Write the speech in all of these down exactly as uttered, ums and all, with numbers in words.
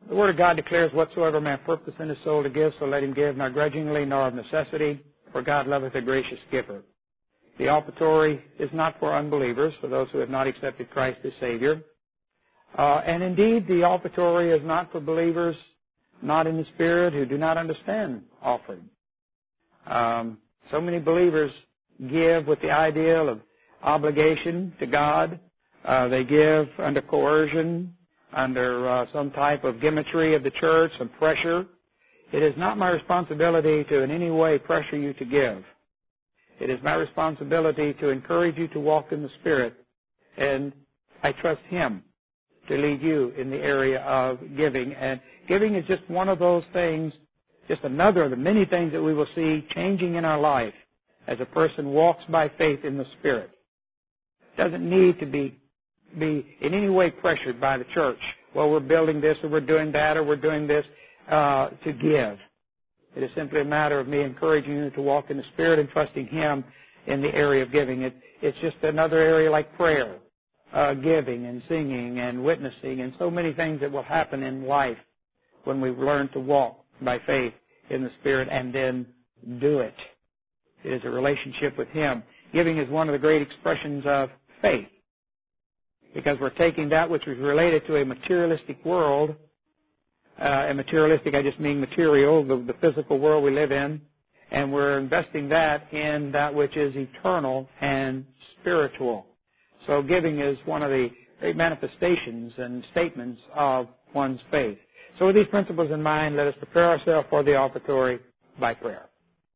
The Word of God declares, whatsoever man purpose in his soul to give, so let him give, not grudgingly, nor of necessity, for God loveth a gracious giver. The offertory is not for unbelievers, for those who have not accepted Christ as Savior. Uh, and indeed, the offertory is not for believers not in the Spirit who do not understand offering. Um, so many believers give with the ideal of obligation to God. Uh, they give under coercion, under uh, some type of gimmickry of the church, some pressure. It is not my responsibility to in any way pressure you to give. It is my responsibility to encourage you to walk in the Spirit, and I trust Him to lead you in the area of giving. And giving is just one of those things, just another of the many things that we will see changing in our life as a person walks by faith in the Spirit. It doesn't need to be, be in any way pressured by the church. Well, we're building this, or we're doing that, or we're doing this uh, to give. It is simply a matter of me encouraging you to walk in the Spirit and trusting Him in the area of giving. It, it's just another area like prayer, uh, giving and singing and witnessing, and so many things that will happen in life when we learn to walk by faith in the Spirit and then do it. It is a relationship with Him. Giving is one of the great expressions of faith, because we're taking that which is related to a materialistic world. Uh, and materialistic, I just mean material, the, the physical world we live in, and we're investing that in that which is eternal and spiritual. So giving is one of the great manifestations and statements of one's faith. So with these principles in mind, let us prepare ourselves for the offertory by prayer.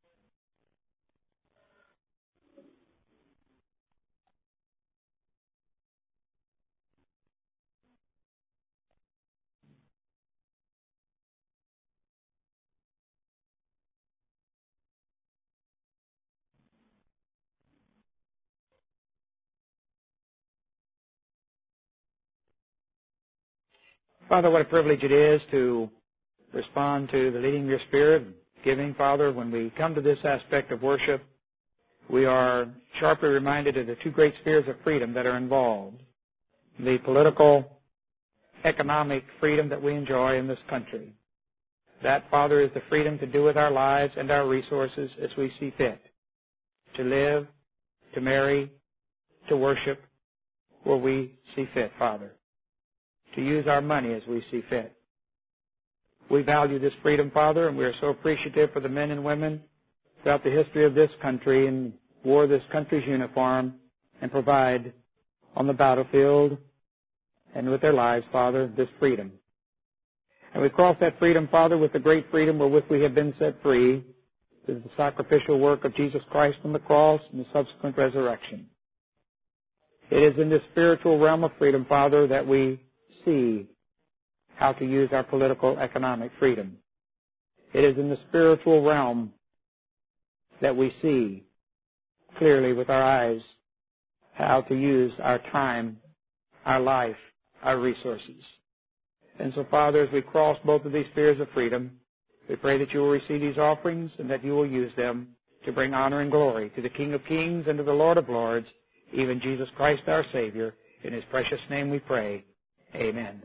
Father, what a privilege it is to respond to the leading of your Spirit, giving, Father. When we come to this aspect of worship, we are sharply reminded of the two great spheres of freedom that are involved. The political, economic freedom that we enjoy in this country. That, Father, is the freedom to do with our lives and our resources as we see fit. To live, to marry, to worship where we see fit, Father. To use our money as we see fit. We value this freedom, Father, and we are so appreciative for the men and women throughout the history of this country and wore this country's uniform and provide on the battlefield and with their lives, Father, this freedom. And we cross that freedom, Father, with the great freedom wherewith we have been set free through the sacrificial work of Jesus Christ on the cross and the subsequent resurrection. It is in this spiritual realm of freedom, Father, that we see how to use our political economic freedom. It is in the spiritual realm that we see clearly with our eyes how to use our time, our life, our resources. And so, Father, as we cross both of these spheres of freedom, we pray that you will receive these offerings and that you will use them to bring honor and glory to the King of Kings and to the Lord of Lords, even Jesus Christ our Savior. In His precious name we pray. Amen.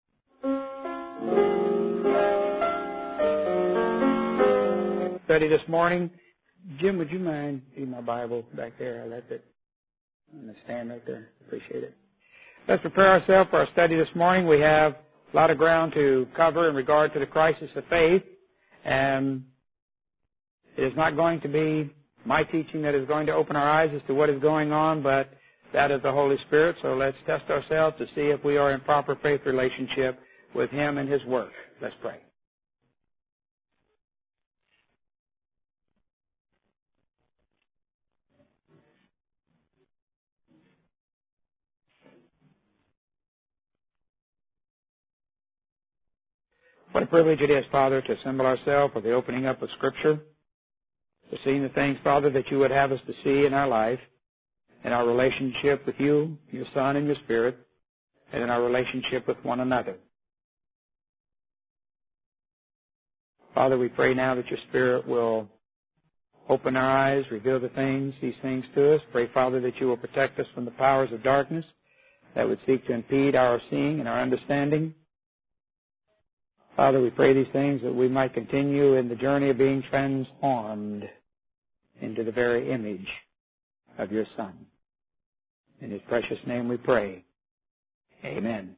Study this morning. Jim, would you mind reading my Bible back there? I left it on the stand right there. Appreciate it. Let's prepare ourselves for our study this morning. We have a lot of ground to cover in regard to the crisis of faith. And it is not going to be my teaching that is going to open our eyes as to what is going on, but that is the Holy Spirit. So let's test ourselves to see if we are in proper faith relationship with Him and His work. Let's pray. What a privilege it is, Father, to assemble ourselves for the opening up of Scripture, to see the things, Father, that you would have us to see in our life, in our relationship with you, your Son, and your Spirit, and in our relationship with one another. Father, we pray now that your Spirit will open our eyes, reveal the things, these things to us. Pray, Father, that you will protect us from the powers of darkness that would seek to impede our seeing and our understanding. Father, we pray these things that we might continue in the journey of being transformed into the very image of your Son. In His precious name we pray. Amen.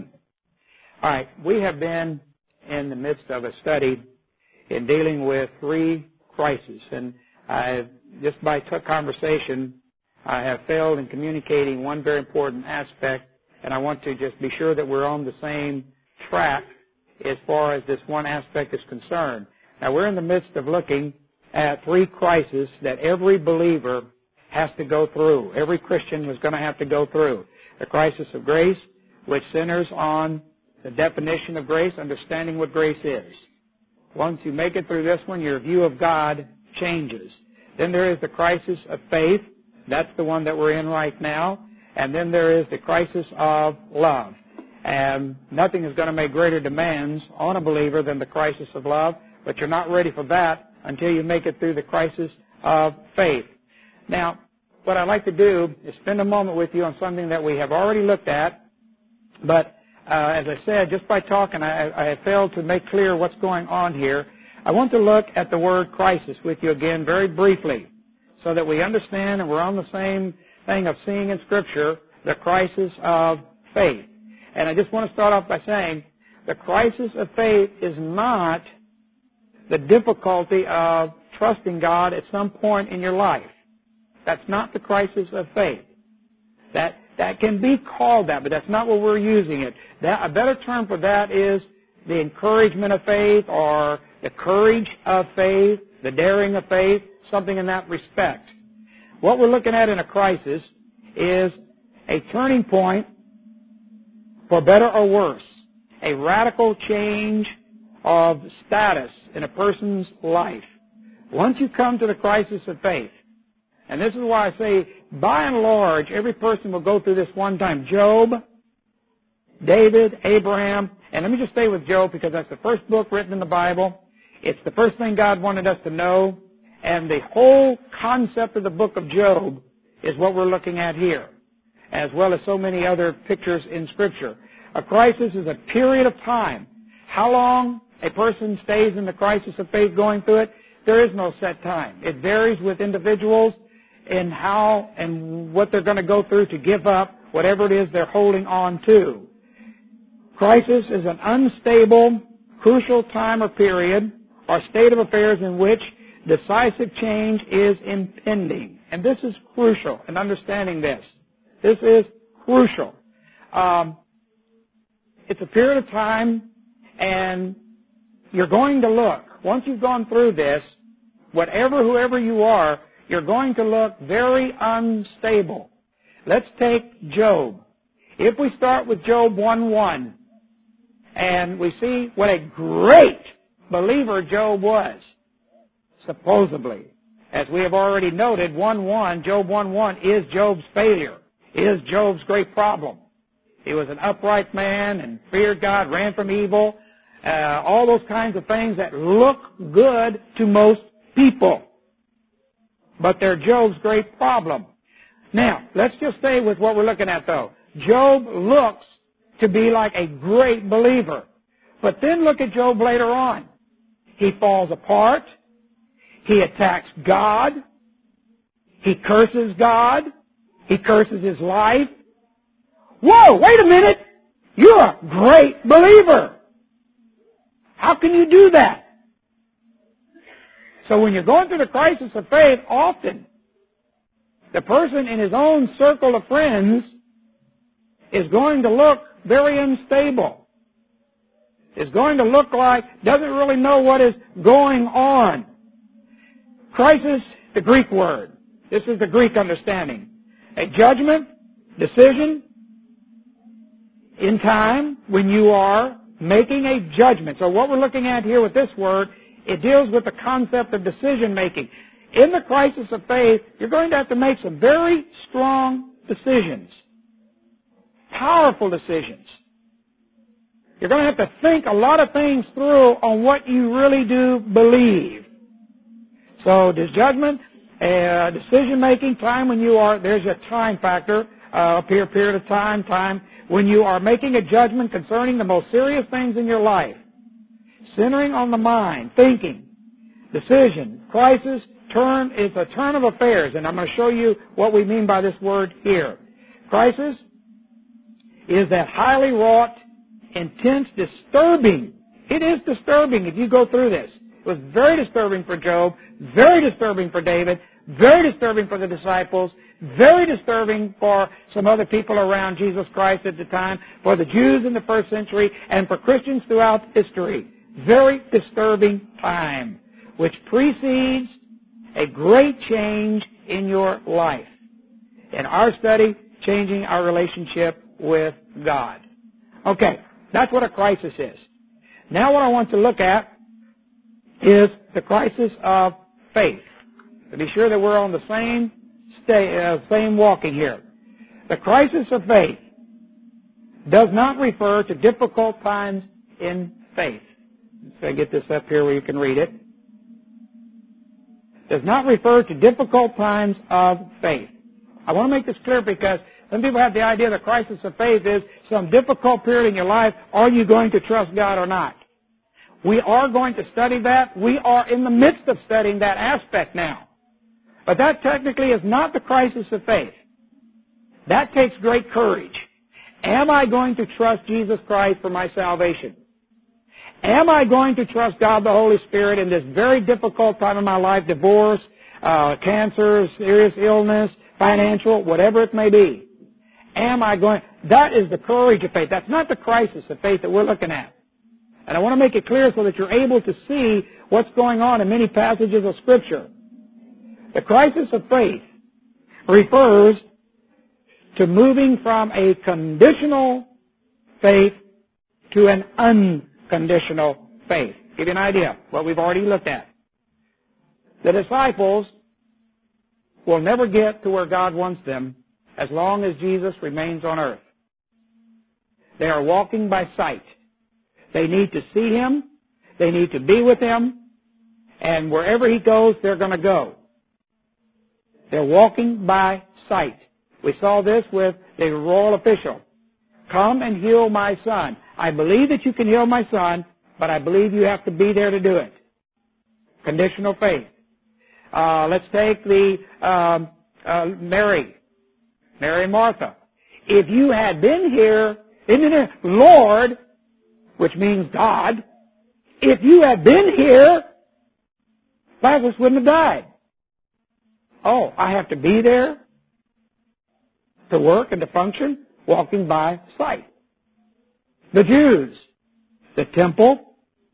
All right, we have been in the midst of a study in dealing with three crises, and I, just by t- conversation, I have failed in communicating one very important aspect, and I want to just be sure that we're on the same track as far as this one aspect is concerned. Now, we're in the midst of looking at three crises that every believer has to go through. Every Christian was going to have to go through. The crisis of grace, which centers on the definition of grace, understanding what grace is. Once you make it through this one, your view of God changes. Then there is the crisis of faith. That's the one that we're in right now. And then there is the crisis of love. And nothing is going to make greater demands on a believer than the crisis of love, but you're not ready for that until you make it through the crisis of faith. Now, what I'd like to do is spend a moment with you on something that we have already looked at, but uh, as I said, just by talking, I, I have failed to make clear what's going on here. I want to look at the word crisis with you again very briefly so that we understand and we're on the same thing of seeing in Scripture the crisis of faith. And I just want to start off by saying the crisis of faith is not the difficulty of trusting God at some point in your life. That's not the crisis of faith. That that can be called that, but that's not what we're using it. That, a better term for that is the encouragement of faith or the courage of faith, the daring of faith, something in that respect. What we're looking at in a crisis is a turning point for better or worse, a radical change of status in a person's life. Once you come to the crisis of faith, and this is why I say, by and large, every person will go through this one time. Job, David, Abraham, and let me just stay with Job because that's the first book written in the Bible. It's the first thing God wanted us to know, and the whole concept of the book of Job is what we're looking at here, as well as so many other pictures in Scripture. A crisis is a period of time. How long a person stays in the crisis of faith going through it, there is no set time. It varies with individuals in how and what they're going to go through to give up whatever it is they're holding on to. Crisis is an unstable, crucial time or period or state of affairs in which decisive change is impending. And this is crucial in understanding this. This is crucial. Um, it's a period of time, and you're going to look, once you've gone through this, whatever, whoever you are, you're going to look very unstable. Let's take Job. If we start with Job one one, and we see what a great believer Job was, supposedly. As we have already noted, one one, Job one one is Job's failure, is Job's great problem. He was an upright man and feared God, ran from evil, uh, all those kinds of things that look good to most people. But they're Job's great problem. Now, let's just stay with what we're looking at though. Job looks to be like a great believer. But then look at Job later on. He falls apart. He attacks God. He curses God. He curses his life. Whoa, wait a minute. You're a great believer. How can you do that? So when you're going through the crisis of faith, often the person in his own circle of friends is going to look very unstable. Is going to look like, doesn't really know what is going on. Crisis, the Greek word. This is the Greek understanding. A judgment, decision, in time when you are making a judgment. So what we're looking at here with this word, it deals with the concept of decision making. In the crisis of faith, you're going to have to make some very strong decisions. Powerful decisions. You're going to have to think a lot of things through on what you really do believe. So there's judgment, uh, decision making, time when you are, there's a time factor, uh, up here, period of time, time when you are making a judgment concerning the most serious things in your life. centering on the mind, thinking, decision, crisis, turn, it's a turn of affairs, and I'm going to show you what we mean by this word here. Crisis is that highly wrought, intense, disturbing. It is disturbing if you go through this. It was very disturbing for Job, very disturbing for David, very disturbing for the disciples, very disturbing for some other people around Jesus Christ at the time, for the Jews in the first century, and for Christians throughout history. Very disturbing time, which precedes a great change in your life. In our study, changing our relationship with God. Okay, that's what a crisis is. Now what I want to look at is the crisis of faith. To be sure that we're on the same stay, uh, same walking here. The crisis of faith does not refer to difficult times in faith. So I get this up here where you can read it. Does not refer to difficult times of faith. I want to make this clear because some people have the idea the crisis of faith is some difficult period in your life. Are you going to trust God or not? We are going to study that. We are in the midst of studying that aspect now. But that technically is not the crisis of faith. That takes great courage. Am I going to trust Jesus Christ for my salvation? Am I going to trust God the Holy Spirit in this very difficult time of my life, divorce, uh, cancer, serious illness, financial, whatever it may be? Am I going... That is the courage of faith. That's not the crisis of faith that we're looking at. And I want to make it clear so that you're able to see what's going on in many passages of Scripture. The crisis of faith refers to moving from a conditional faith to an unconditional faith. Give you an idea what we've already looked at. The disciples will never get to where God wants them as long as Jesus remains on earth. They are walking by sight. They need to see Him. They need to be with Him. And wherever He goes, they're going to go. They're walking by sight. We saw this with the royal official. Come and heal my son. I believe that you can heal my son, but I believe you have to be there to do it. Conditional faith. Uh, let's take the um, uh, Mary. Mary and Martha. If you had been here, isn't it, Lord, which means God, if you had been here, Lazarus wouldn't have died. Oh, I have to be there to work and to function, walking by sight. The Jews, the temple,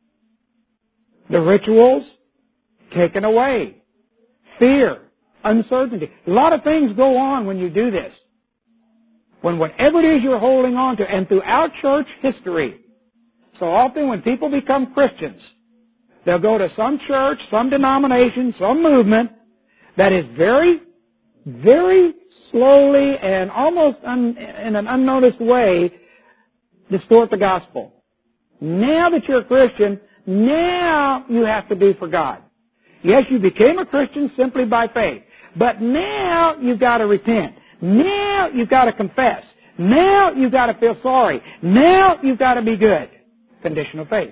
the rituals, taken away. Fear, uncertainty. A lot of things go on when you do this. When whatever it is you're holding on to, and throughout church history, so often when people become Christians, they'll go to some church, some denomination, some movement that is very, very slowly and almost un, in an unnoticed way distort the gospel. Now that you're a Christian, now you have to do for God. Yes, you became a Christian simply by faith, but now you've got to repent. Now you've got to confess. Now you've got to feel sorry. Now you've got to be good. Conditional faith.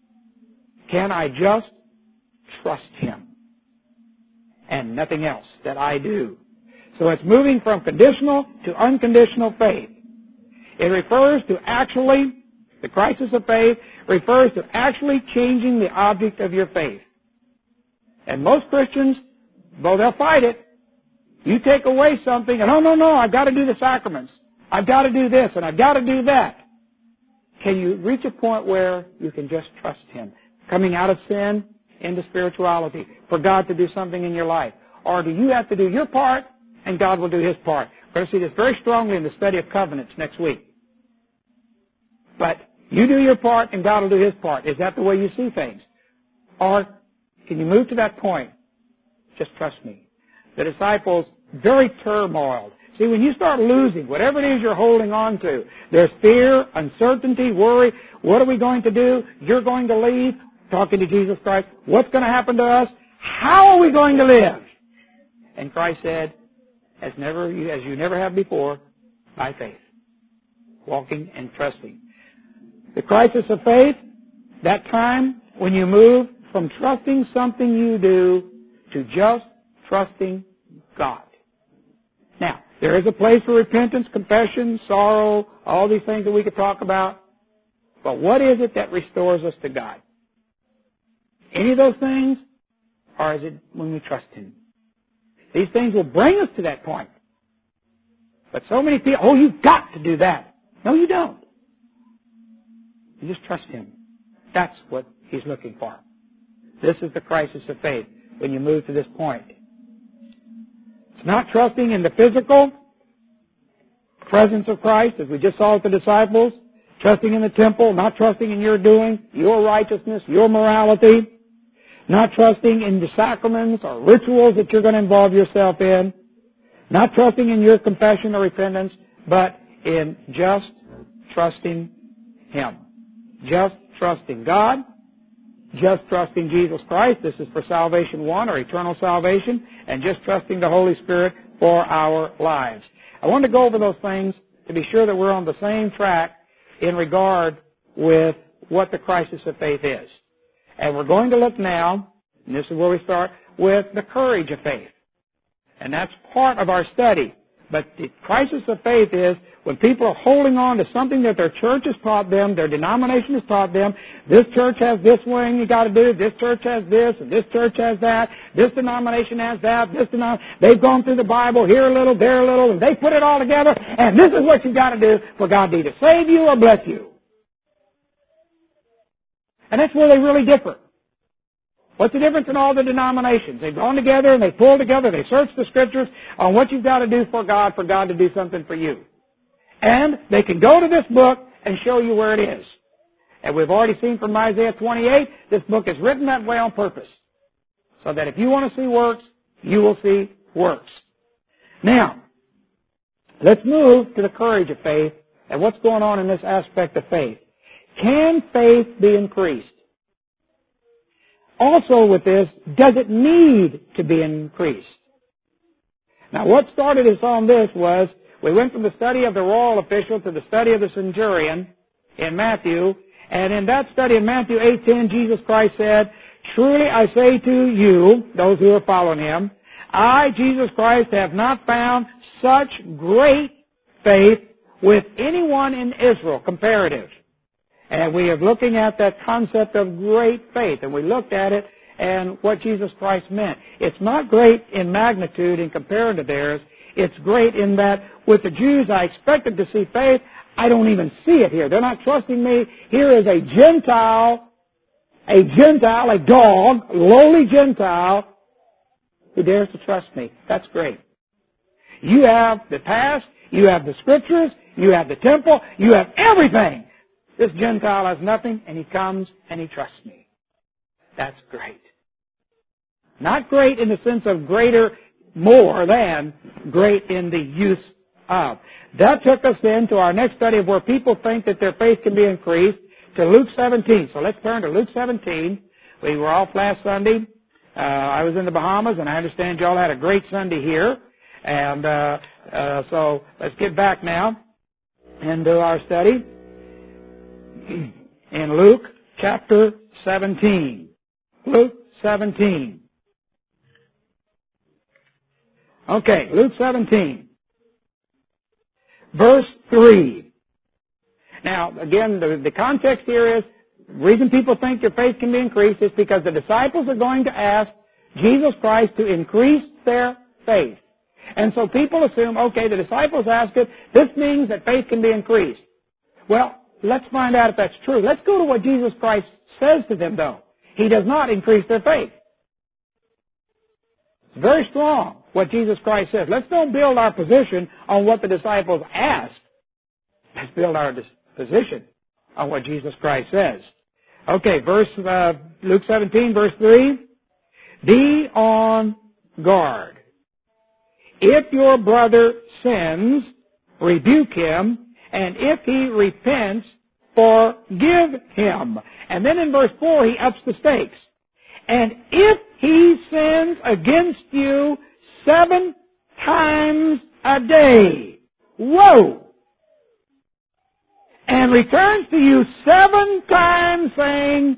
Can I just trust Him and nothing else that I do? So it's moving from conditional to unconditional faith. It refers to actually, the crisis of faith refers to actually changing the object of your faith. And most Christians, though they'll fight it, you take away something and, oh, no, no, I've got to do the sacraments. I've got to do this and I've got to do that. Can you reach a point where you can just trust Him? Coming out of sin into spirituality for God to do something in your life. Or do you have to do your part and God will do His part? We're going to see this very strongly in the study of covenants next week. But you do your part and God will do His part. Is that the way you see things? Or can you move to that point? Just trust me. The disciples, very turmoiled. See, when you start losing whatever it is you're holding on to, there's fear, uncertainty, worry. What are we going to do? You're going to leave. Talking to Jesus Christ. What's going to happen to us? How are we going to live? And Christ said, as never, as you never have before, by faith. Walking and trusting. The crisis of faith, that time when you move from trusting something you do to just trusting God. Now, there is a place for repentance, confession, sorrow, all these things that we could talk about. But what is it that restores us to God? Any of those things? Or is it when we trust Him? These things will bring us to that point. But so many people, oh, you've got to do that. No, you don't. You just trust Him. That's what He's looking for. This is the crisis of faith when you move to this point. It's not trusting in the physical presence of Christ, as we just saw with the disciples. Trusting in the temple, not trusting in your doing, your righteousness, your morality. Not trusting in the sacraments or rituals that you're going to involve yourself in. Not trusting in your confession or repentance, but in just trusting Him. Just trusting God. Just trusting Jesus Christ. This is for salvation one, or eternal salvation. And just trusting the Holy Spirit for our lives. I want to go over those things to be sure that we're on the same track in regard with what the crisis of faith is. And we're going to look now, and this is where we start, with the courage of faith. And that's part of our study. But the crisis of faith is when people are holding on to something that their church has taught them, their denomination has taught them. This church has this thing you got to do. This church has this, and this church has that. This denomination has that. This denom- They've gone through the Bible here a little, there a little, and they put it all together. And this is what you got to do for God to either save you or bless you. And that's where they really differ. What's the difference in all the denominations? They've gone together and they pulled together, they searched the Scriptures on what you've got to do for God, for God to do something for you. And they can go to this book and show you where it is. And we've already seen from Isaiah twenty-eight, this book is written that way on purpose. So that if you want to see works, you will see works. Now, let's move to the courage of faith and what's going on in this aspect of faith. Can faith be increased? Also with this, does it need to be increased? Now what started us on this was, we went from the study of the royal official to the study of the centurion in Matthew, and in that study in Matthew eight ten, Jesus Christ said, "Truly I say to you," those who are following Him, "I, Jesus Christ, have not found such great faith with anyone in Israel," comparative. And we are looking at that concept of great faith, and we looked at it and what Jesus Christ meant. It's not great in magnitude in compared to theirs. It's great in that with the Jews I expected to see faith. I don't even see it here. They're not trusting me. Here is a Gentile, a Gentile, a dog, lowly Gentile who dares to trust me. That's great. You have the past, you have the Scriptures, you have the temple, you have everything. This Gentile has nothing, and he comes and he trusts me. That's great. Not great in the sense of greater, more than, great in the use of. That took us then to our next study of where people think that their faith can be increased, to Luke seventeen. So let's turn to Luke seventeen. We were off last Sunday. Uh, I was in the Bahamas, and I understand y'all had a great Sunday here. And uh, uh, so let's get back now into our study in Luke chapter seventeen. Luke seventeen. Okay, Luke seventeen. Verse three. Now, again, the, the context here is, the reason people think their faith can be increased is because the disciples are going to ask Jesus Christ to increase their faith. And so people assume, okay, the disciples asked it, this means that faith can be increased. Well, let's find out if that's true. Let's go to what Jesus Christ says to them, though. He does not increase their faith. It's very strong what Jesus Christ says. Let's don't build our position on what the disciples asked. Let's build our position on what Jesus Christ says. Okay, verse uh, Luke seventeen, verse three. Be on guard. If your brother sins, rebuke him, and if he repents, forgive him. And then in verse four, he ups the stakes. And if he sins against you seven times a day, whoa! And returns to you seven times saying,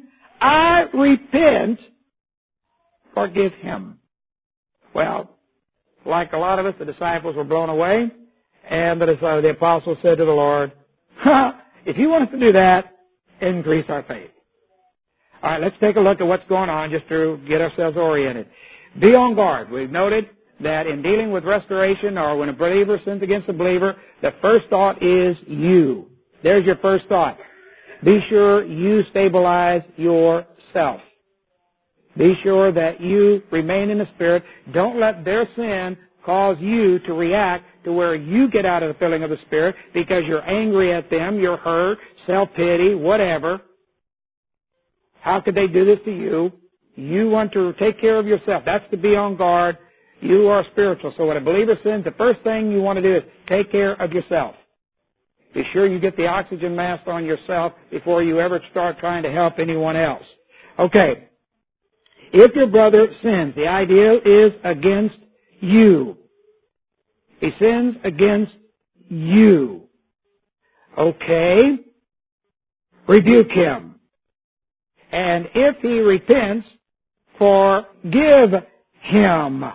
I repent, forgive him. Well, like a lot of us, the disciples were blown away, and the, the apostles said to the Lord, ha, if you want us to do that, increase our faith. All right, let's take a look at what's going on just to get ourselves oriented. Be on guard. We've noted that in dealing with restoration or when a believer sins against a believer, the first thought is you. There's your first thought. Be sure you stabilize yourself. Be sure that you remain in the Spirit. Don't let their sin cause you to react to where you get out of the filling of the Spirit because you're angry at them, you're hurt, self-pity, whatever. How could they do this to you? You want to take care of yourself. That's to be on guard. You are spiritual. So when a believer sins, the first thing you want to do is take care of yourself. Be sure you get the oxygen mask on yourself before you ever start trying to help anyone else. Okay. If your brother sins, the idea is against you. He sins against you. Okay. Rebuke him. And if he repents, forgive him.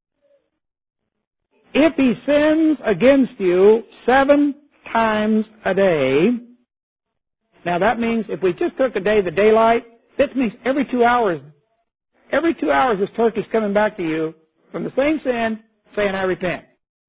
If he sins against you seven times a day, now that means if we just took a day, the daylight, that means every two hours, every two hours this turkey's coming back to you from the same sin, saying, I repent.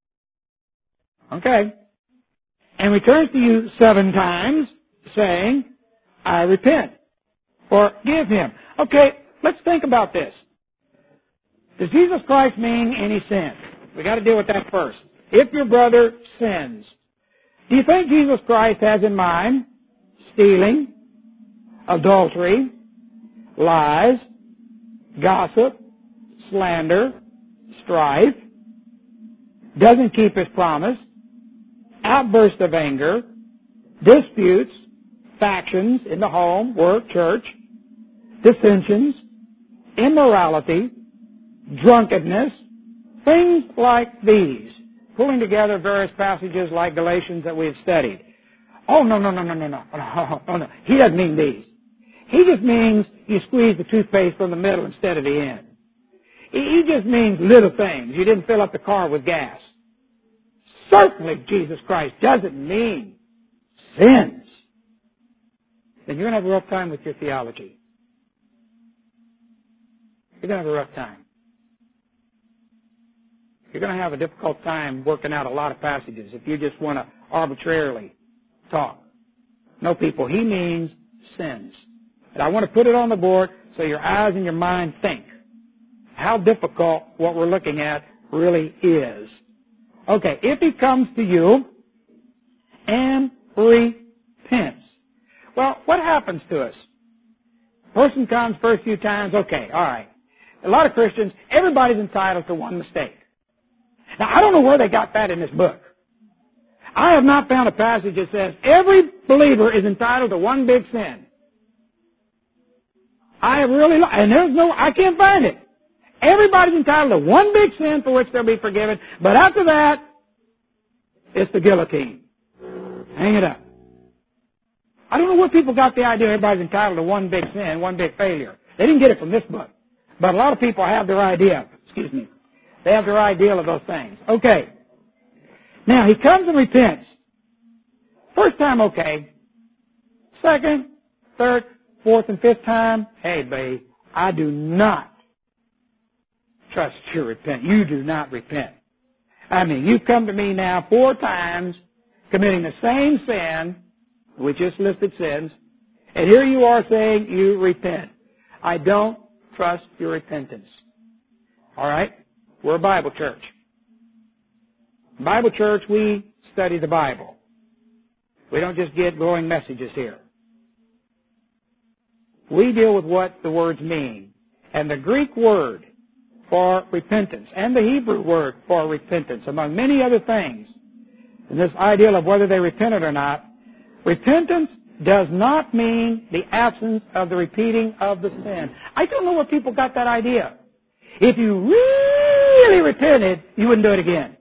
Okay. And returns to you seven times, saying, I repent. Forgive him. Okay, let's think about this. Does Jesus Christ mean any sin? We got to deal with that first. If your brother sins, do you think Jesus Christ has in mind stealing, adultery, lies, gossip, slander, strife, doesn't keep his promise, outburst of anger, disputes, factions in the home, work, church, dissensions, immorality, drunkenness, things like these, pulling together various passages like Galatians that we've studied. Oh, no, no, no, no, no, no, no, no, no. He doesn't mean these. He just means you squeeze the toothpaste from the middle instead of the end. He just means little things. You didn't fill up the car with gas. Certainly Jesus Christ doesn't mean sins. Then you're going to have a rough time with your theology. You're going to have a rough time. You're going to have a difficult time working out a lot of passages if you just want to arbitrarily talk. No, people, he means sins. And I want to put it on the board so your eyes and your mind think how difficult what we're looking at really is. Okay, if he comes to you and repents. Well, what happens to us? Person comes first few times, okay, all right. A lot of Christians, everybody's entitled to one mistake. Now, I don't know where they got that in this book. I have not found a passage that says every believer is entitled to one big sin. I have really, and there's no, I can't find it. Everybody's entitled to one big sin for which they'll be forgiven, but after that, it's the guillotine. Hang it up. I don't know where people got the idea everybody's entitled to one big sin, one big failure. They didn't get it from this book. But a lot of people have their idea. Excuse me. They have their ideal of those things. Okay. Now, he comes and repents. First time, okay. Second, third, fourth, and fifth time, hey, babe, I do not trust you repent. You do not repent. I mean, you've come to me now four times committing the same sin, which is listed sins, and here you are saying you repent. I don't trust your repentance. All right? We're a Bible church. Bible church, we study the Bible. We don't just get glowing messages here. We deal with what the words mean. And the Greek word for repentance and the Hebrew word for repentance, among many other things, and this ideal of whether they repented or not, repentance does not mean the absence of the repeating of the sin. I don't know where people got that idea. If you really repented, you wouldn't do it again.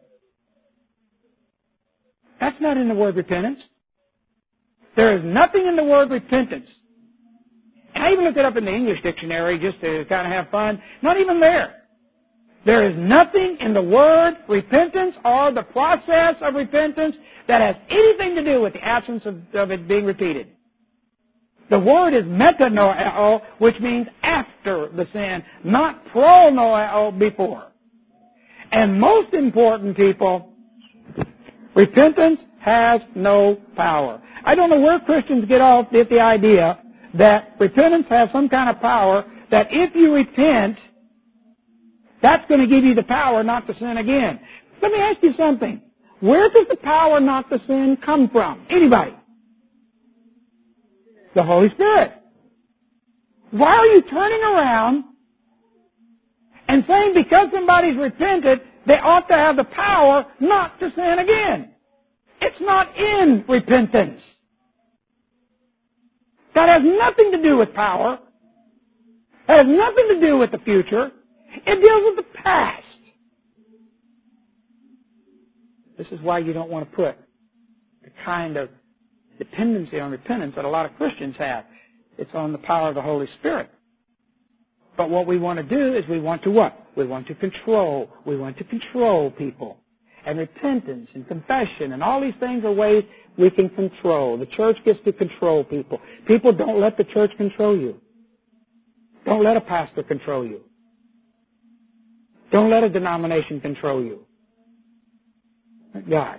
That's not in the word repentance. There is nothing in the word repentance. And I even can look it up in the English dictionary just to kind of have fun. Not even there. There is nothing in the word repentance or the process of repentance that has anything to do with the absence of, of it being repeated. The word is metanoeo, which means after the sin, not pronoeo, before. And most important, people, repentance has no power. I don't know where Christians get off with the idea that repentance has some kind of power, that if you repent, that's going to give you the power not to sin again. Let me ask you something. Where does the power not to sin come from? Anybody? The Holy Spirit. Why are you turning around and saying because somebody's repented, they ought to have the power not to sin again? It's not in repentance. That has nothing to do with power. That has nothing to do with the future. It deals with the past. This is why you don't want to put the kind of dependency on repentance that a lot of Christians have. It's on the power of the Holy Spirit. But what we want to do is we want to what? We want to control. We want to control people. And repentance and confession and all these things are ways we can control. The church gets to control people. People, don't let the church control you. Don't let a pastor control you. Don't let a denomination control you. Let God.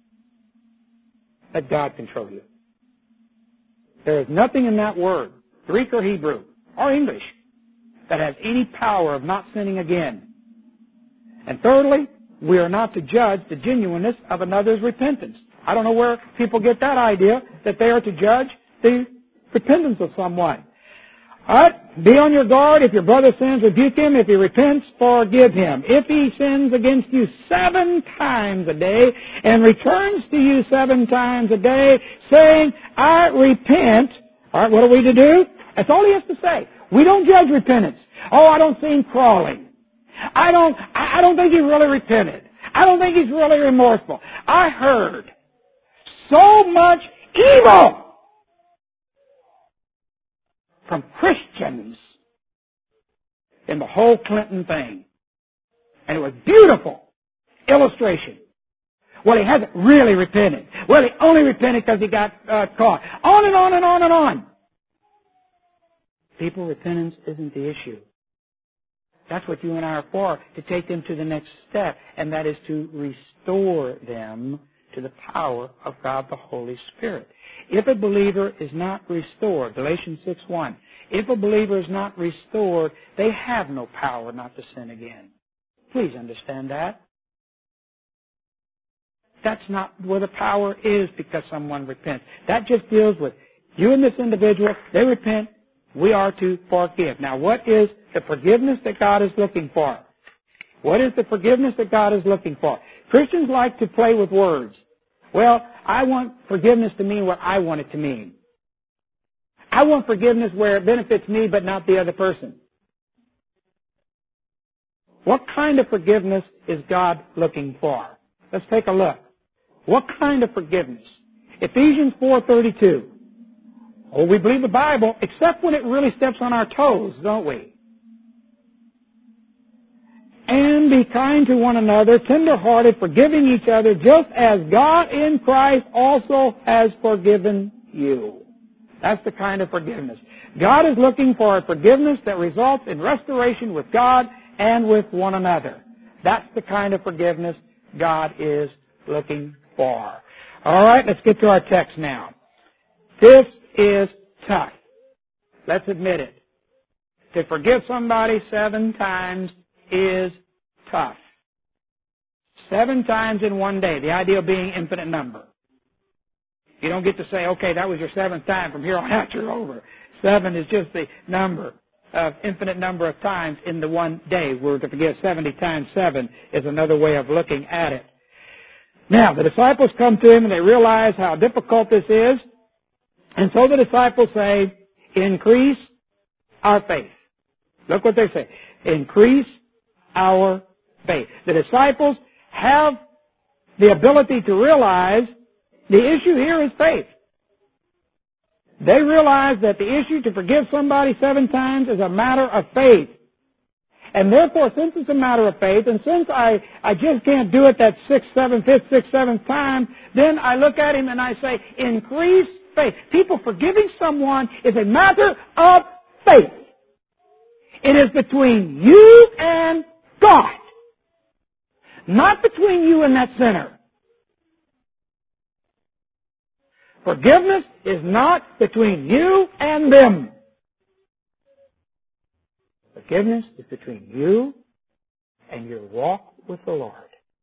Let God control you. There is nothing in that word, Greek or Hebrew, or English, that has any power of not sinning again. And thirdly, we are not to judge the genuineness of another's repentance. I don't know where people get that idea that they are to judge the repentance of someone. Alright, be on your guard. If your brother sins, rebuke him. If he repents, forgive him. If he sins against you seven times a day and returns to you seven times a day, saying, I repent, alright, what are we to do? That's all he has to say. We don't judge repentance. Oh, I don't see him crawling. I don't, I don't think he really repented. I don't think he's really remorseful. I heard so much evil from Christians in the whole Clinton thing. And it was beautiful illustration. Well, he hasn't really repented. Well, he only repented because he got uh, caught. On and on and on and on. People, repentance isn't the issue. That's what you and I are for, to take them to the next step, and that is to restore them to the power of God the Holy Spirit. If a believer is not restored, Galatians six one, if a believer is not restored, they have no power not to sin again. Please understand that. That's not where the power is because someone repents. That just deals with you and this individual. They repent. We are to forgive. Now, what is the forgiveness that God is looking for? What is the forgiveness that God is looking for? Christians like to play with words. Well, I want forgiveness to mean what I want it to mean. I want forgiveness where it benefits me but not the other person. What kind of forgiveness is God looking for? Let's take a look. What kind of forgiveness? Ephesians four thirty-two. Oh, we believe the Bible, except when it really steps on our toes, don't we? And be kind to one another, tender-hearted, forgiving each other, just as God in Christ also has forgiven you. That's the kind of forgiveness. God is looking for a forgiveness that results in restoration with God and with one another. That's the kind of forgiveness God is looking for. All right, let's get to our text now. This is tough. Let's admit it. To forgive somebody seven times is tough. Seven times in one day. The idea being infinite number. You don't get to say, okay, that was your seventh time. From here on out, you're over. Seven is just the number of infinite number of times in the one day. We're to forgive seventy times seven is another way of looking at it. Now, the disciples come to him and they realize how difficult this is. And so the disciples say, increase our faith. Look what they say. Increase our faith. The disciples have the ability to realize the issue here is faith. They realize that the issue to forgive somebody seven times is a matter of faith. And therefore, since it's a matter of faith, and since I, I just can't do it that sixth, seventh, fifth, sixth, seventh time, then I look at him and I say, increase faith. People, forgiving someone is a matter of faith. It is between you and God, not between you and that sinner. Forgiveness is not between you and them. Forgiveness is between you and your walk with the Lord.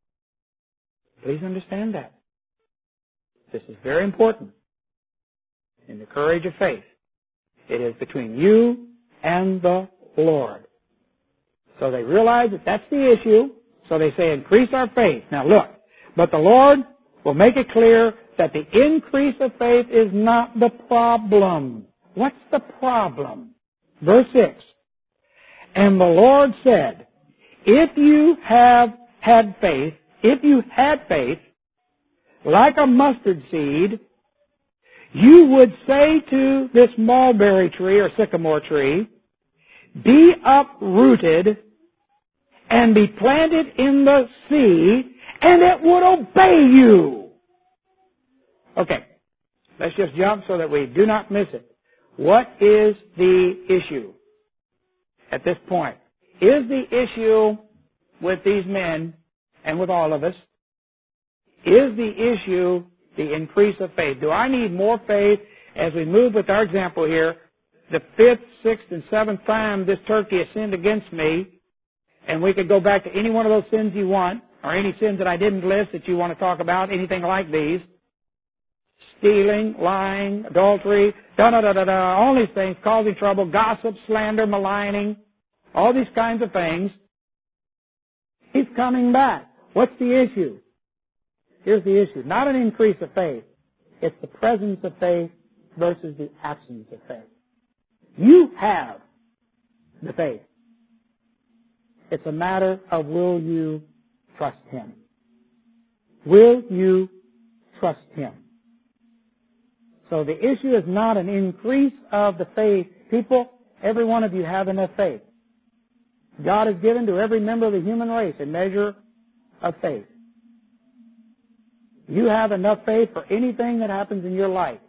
Please understand that. This is very important in the courage of faith. It is between you and the Lord. So they realize that that's the issue, so they say, increase our faith. Now look, but the Lord will make it clear that the increase of faith is not the problem. What's the problem? Verse six. And the Lord said, if you have had faith, if you had faith, like a mustard seed, you would say to this mulberry tree or sycamore tree, be uprooted and be planted in the sea, and it would obey you. Okay, let's just jump so that we do not miss it. What is the issue at this point? Is the issue with these men and with all of us, is the issue the increase of faith? Do I need more faith as we move with our example here? The fifth, sixth, and seventh time this turkey has sinned against me, and we could go back to any one of those sins you want, or any sins that I didn't list that you want to talk about, anything like these. Stealing, lying, adultery, da-da-da-da-da, all these things, causing trouble, gossip, slander, maligning, all these kinds of things. He's coming back. What's the issue? Here's the issue. Not an increase of faith. It's the presence of faith versus the absence of faith. You have the faith. It's a matter of will you trust Him? Will you trust Him? So the issue is not an increase of the faith. People, every one of you have enough faith. God has given to every member of the human race a measure of faith. You have enough faith for anything that happens in your life.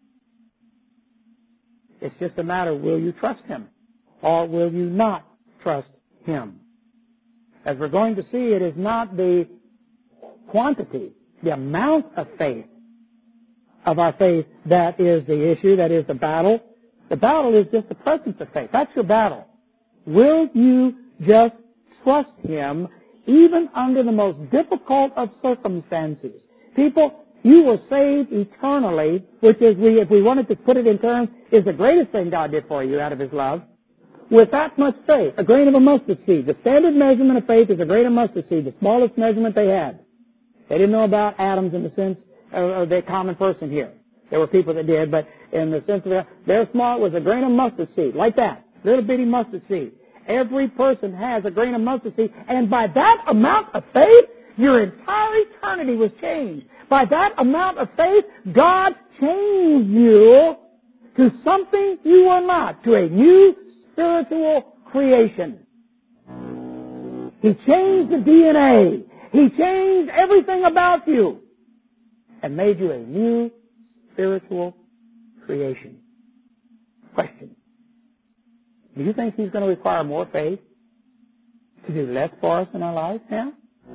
It's just a matter, will you trust Him? Or will you not trust Him? As we're going to see, it is not the quantity, the amount of faith of our faith that is the issue, that is the battle. The battle is just the presence of faith. That's your battle. Will you just trust Him even under the most difficult of circumstances? People, you were saved eternally, which is, we, if we wanted to put it in terms, is the greatest thing God did for you out of His love. With that much faith, a grain of a mustard seed. The standard measurement of faith is a grain of mustard seed, the smallest measurement they had. They didn't know about atoms in the sense of the common person here. There were people that did, but in the sense of their, their small was a grain of mustard seed, like that. Little bitty mustard seed. Every person has a grain of mustard seed, and by that amount of faith, your entire eternity was changed. By that amount of faith, God changed you to something you were not, to a new spiritual creation. He changed the D N A. He changed everything about you and made you a new spiritual creation. Question. Do you think He's going to require more faith to do less for us in our lives now?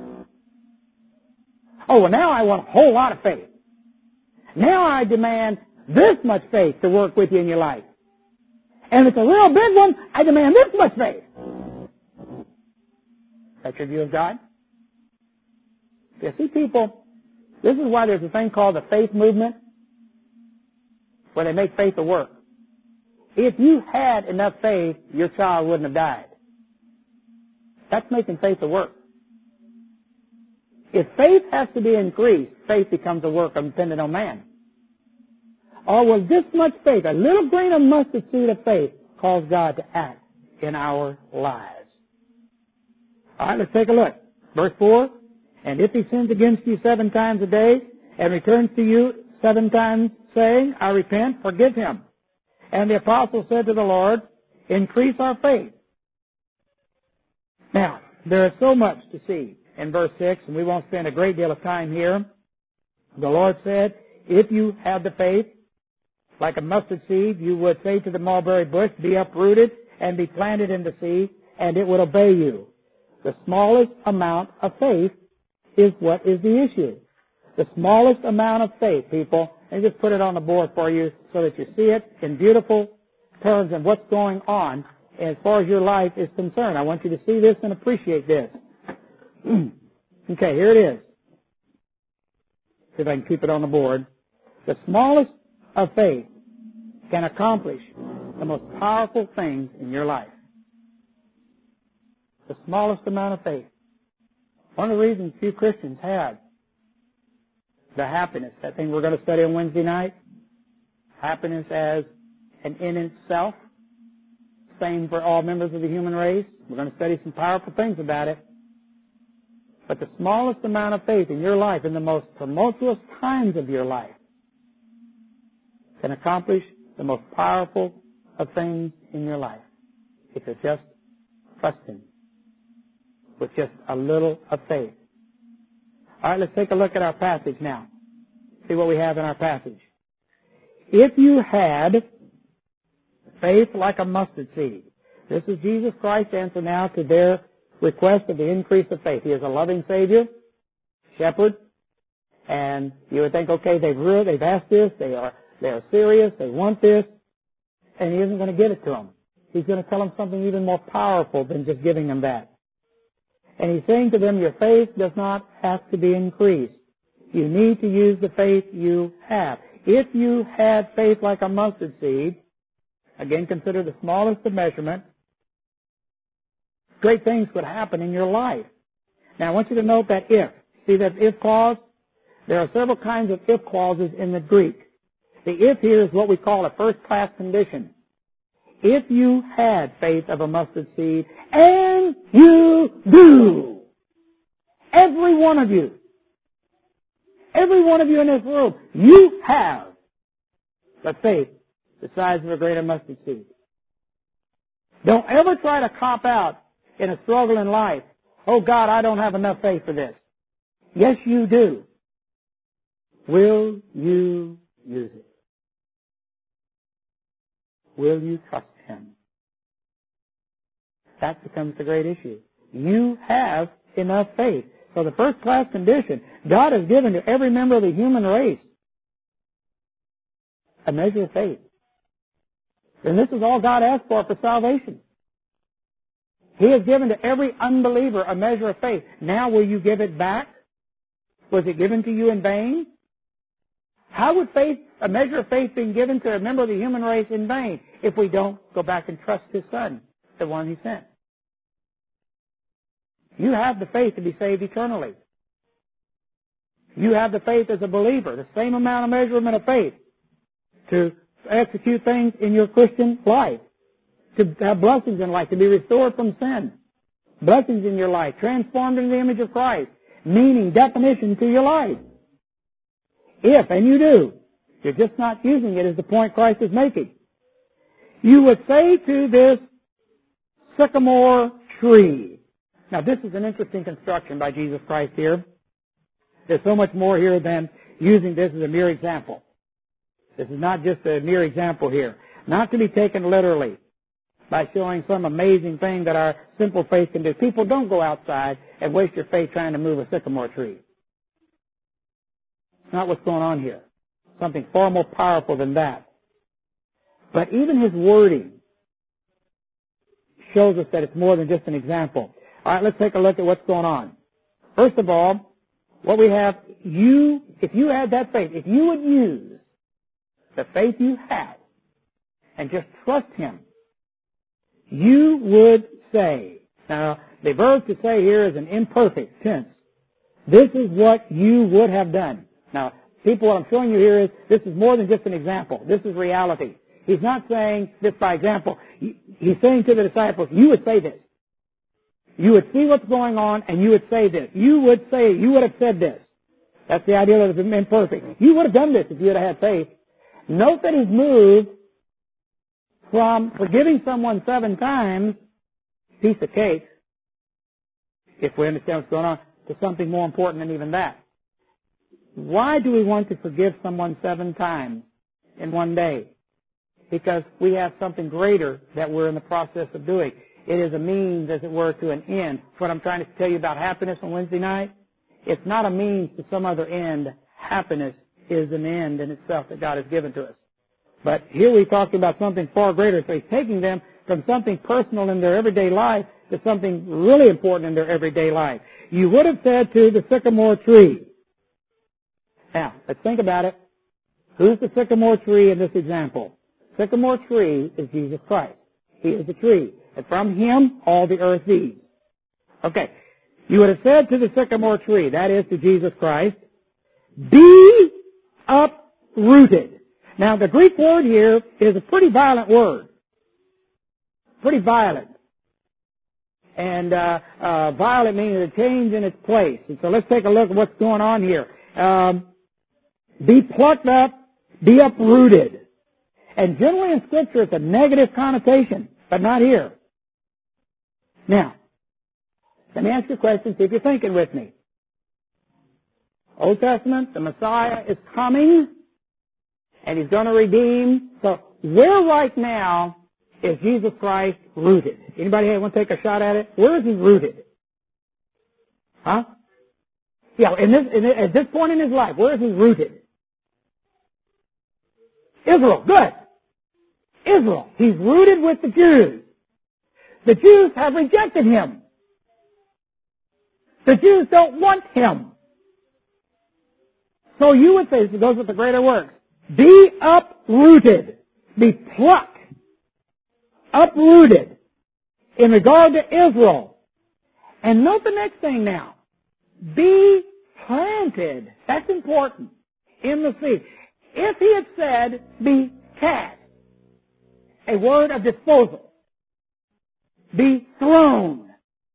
Oh, well, now I want a whole lot of faith. Now I demand this much faith to work with you in your life. And if it's a real big one, I demand this much faith. That's your view of God? You see, people, this is why there's a thing called the faith movement, where they make faith a work. If you had enough faith, your child wouldn't have died. That's making faith a work. If faith has to be increased, faith becomes a work dependent on man. Or will this much faith, a little grain of mustard seed of faith, cause God to act in our lives? All right, let's take a look. Verse four, and if he sins against you seven times a day and returns to you seven times, saying, I repent, forgive him. And the apostle said to the Lord, increase our faith. Now, there is so much to see in verse six, and we won't spend a great deal of time here. The Lord said, if you have the faith, like a mustard seed, you would say to the mulberry bush, be uprooted and be planted in the sea, and it would obey you. The smallest amount of faith is what is the issue. The smallest amount of faith, people, and just put it on the board for you so that you see it in beautiful terms and what's going on as far as your life is concerned. I want you to see this and appreciate this. Okay, here it is. See if I can keep it on the board. The smallest of faith can accomplish the most powerful things in your life. The smallest amount of faith. One of the reasons few Christians have the happiness, that thing we're going to study on Wednesday night, happiness as an in itself, same for all members of the human race. We're going to study some powerful things about it. But the smallest amount of faith in your life, in the most tumultuous times of your life, can accomplish the most powerful of things in your life. If you just trust Him with just a little of faith. All right, let's take a look at our passage now. See what we have in our passage. If you had faith like a mustard seed. This is Jesus Christ's answer now to their request of the increase of faith. He is a loving Savior, shepherd, and you would think, okay, they've really, they've asked this, they are they are serious, they want this, and He isn't going to give it to them. He's going to tell them something even more powerful than just giving them that. And He's saying to them, your faith does not have to be increased. You need to use the faith you have. If you had faith like a mustard seed, again, consider the smallest of measurement, great things could happen in your life. Now, I want you to note that if. See that if clause? There are several kinds of if clauses in the Greek. The if here is what we call a first-class condition. If you had faith of a mustard seed, and you do, every one of you, every one of you in this room, you have the faith the size of a grain of mustard seed. Don't ever try to cop out in a struggle in life. Oh God, I don't have enough faith for this. Yes, you do. Will you use it? Will you trust Him? That becomes the great issue. You have enough faith. So the first class condition, God has given to every member of the human race a measure of faith. And this is all God asks for for salvation. He has given to every unbeliever a measure of faith. Now will you give it back? Was it given to you in vain? How would faith, a measure of faith being given to a member of the human race in vain if we don't go back and trust His Son, the one He sent? You have the faith to be saved eternally. You have the faith as a believer, the same amount of measurement of faith to execute things in your Christian life, to have blessings in life, to be restored from sin, blessings in your life, transformed into the image of Christ, meaning, definition to your life. If, and you do, you're just not using it as the point Christ is making. You would say to this sycamore tree. Now this is an interesting construction by Jesus Christ here. There's so much more here than using this as a mere example. This is not just a mere example here. Not to be taken literally by showing some amazing thing that our simple faith can do. People, don't go outside and waste your faith trying to move a sycamore tree. It's not what's going on here. Something far more powerful than that. But even His wording shows us that it's more than just an example. All right, let's take a look at what's going on. First of all, what we have, you, if you had that faith, if you would use the faith you have and just trust Him, you would say. Now, the verb to say here is an imperfect tense. This is what you would have done. Now, people, what I'm showing you here is this is more than just an example. This is reality. He's not saying this by example. He's saying to the disciples, you would say this. You would see what's going on and you would say this. You would say, you would have said this. That's the idea that it's imperfect. You would have done this if you would have had faith. Note that he's moved from forgiving someone seven times, piece of cake, if we understand what's going on, to something more important than even that. Why do we want to forgive someone seven times in one day? Because we have something greater that we're in the process of doing. It is a means, as it were, to an end. What I'm trying to tell you about happiness on Wednesday night, it's not a means to some other end. Happiness is an end in itself that God has given to us. But here we talked about something far greater. So he's taking them from something personal in their everyday life to something really important in their everyday life. You would have said to the sycamore tree. Now, let's think about it. Who's the sycamore tree in this example? Sycamore tree is Jesus Christ. He is the tree. And from Him, all the earth feeds. Okay. You would have said to the sycamore tree, that is to Jesus Christ, be uprooted. Now, the Greek word here is a pretty violent word. Pretty violent. And uh, uh, violent means a change in its place. And so let's take a look at what's going on here. Um, be plucked up, be uprooted. And generally in Scripture it's a negative connotation, but not here. Now, let me ask you a question, see if you're thinking with me. Old Testament, the Messiah is coming, and He's going to redeem. So where right now is Jesus Christ rooted? Anybody here want to take a shot at it? Where is He rooted? Huh? Yeah, in this, in, at this point in His life, where is He rooted? Israel. Good. Israel. He's rooted with the Jews. The Jews have rejected Him. The Jews don't want Him. So you would say, so goes with the greater works, be uprooted, be plucked, uprooted in regard to Israel. And note the next thing now. Be planted. That's important. In the sea. If he had said, be cast, a word of disposal, be thrown,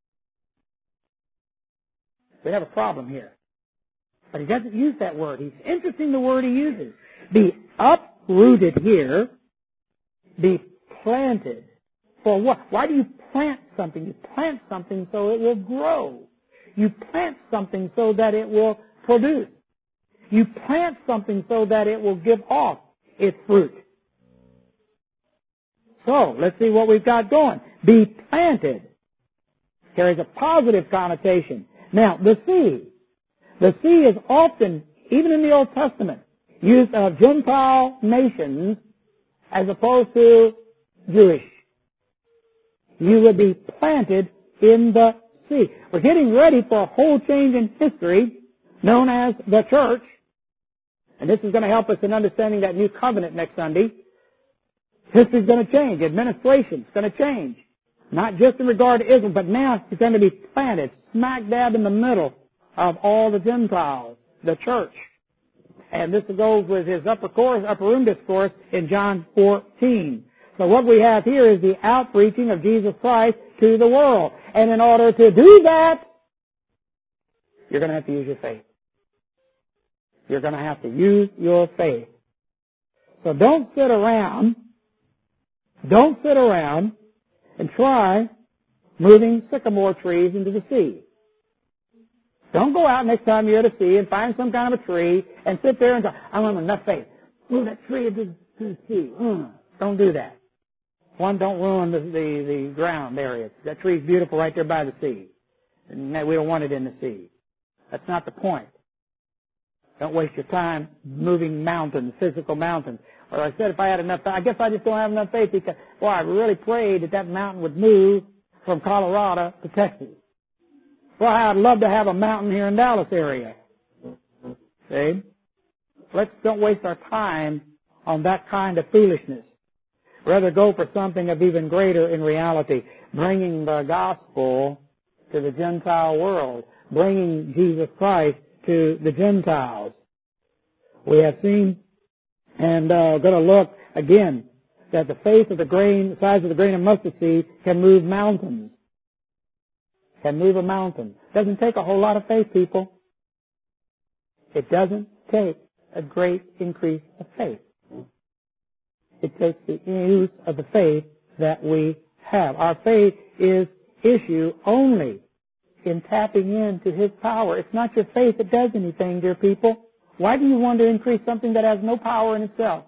we have a problem here. But he doesn't use that word. He's interesting the word he uses. Be uprooted here, be planted. For what? Why do you plant something? You plant something so it will grow. You plant something so that it will produce. You plant something so that it will give off its fruit. So, let's see what we've got going. Be planted carries a positive connotation. Now, the sea. The sea is often, even in the Old Testament, used of Gentile nations as opposed to Jewish. You would be planted in the sea. We're getting ready for a whole change in history known as the church. And this is going to help us in understanding that new covenant next Sunday. History's going to change. Administration's going to change. Not just in regard to Israel, but now it's going to be planted smack dab in the middle of all the Gentiles, the church. And this goes with his upper course, upper room discourse in John fourteen. So what we have here is the outreaching of Jesus Christ to the world. And in order to do that, you're going to have to use your faith. You're going to have to use your faith. So don't sit around, don't sit around and try moving sycamore trees into the sea. Don't go out next time you're at the sea and find some kind of a tree and sit there and say, I don't have enough faith. Move that tree into the sea. Mm, don't do that. One, don't ruin the, the, the ground area. That tree's beautiful right there by the sea. And we don't want it in the sea. That's not the point. Don't waste your time moving mountains, physical mountains. Or I said if I had enough, I guess I just don't have enough faith because, boy, I really prayed that that mountain would move from Colorado to Texas. Well, I'd love to have a mountain here in Dallas area. See? Let's don't waste our time on that kind of foolishness. Rather go for something of even greater in reality. Bringing the gospel to the Gentile world. Bringing Jesus Christ to the Gentiles. We have seen and uh, going to look again that the faith of the grain, the size of the grain of mustard seed can move mountains. Can move a mountain. Doesn't take a whole lot of faith, people. It doesn't take a great increase of faith. It takes the use of the faith that we have. Our faith is issue only in tapping into His power. It's not your faith that does anything, dear people. Why do you want to increase something that has no power in itself?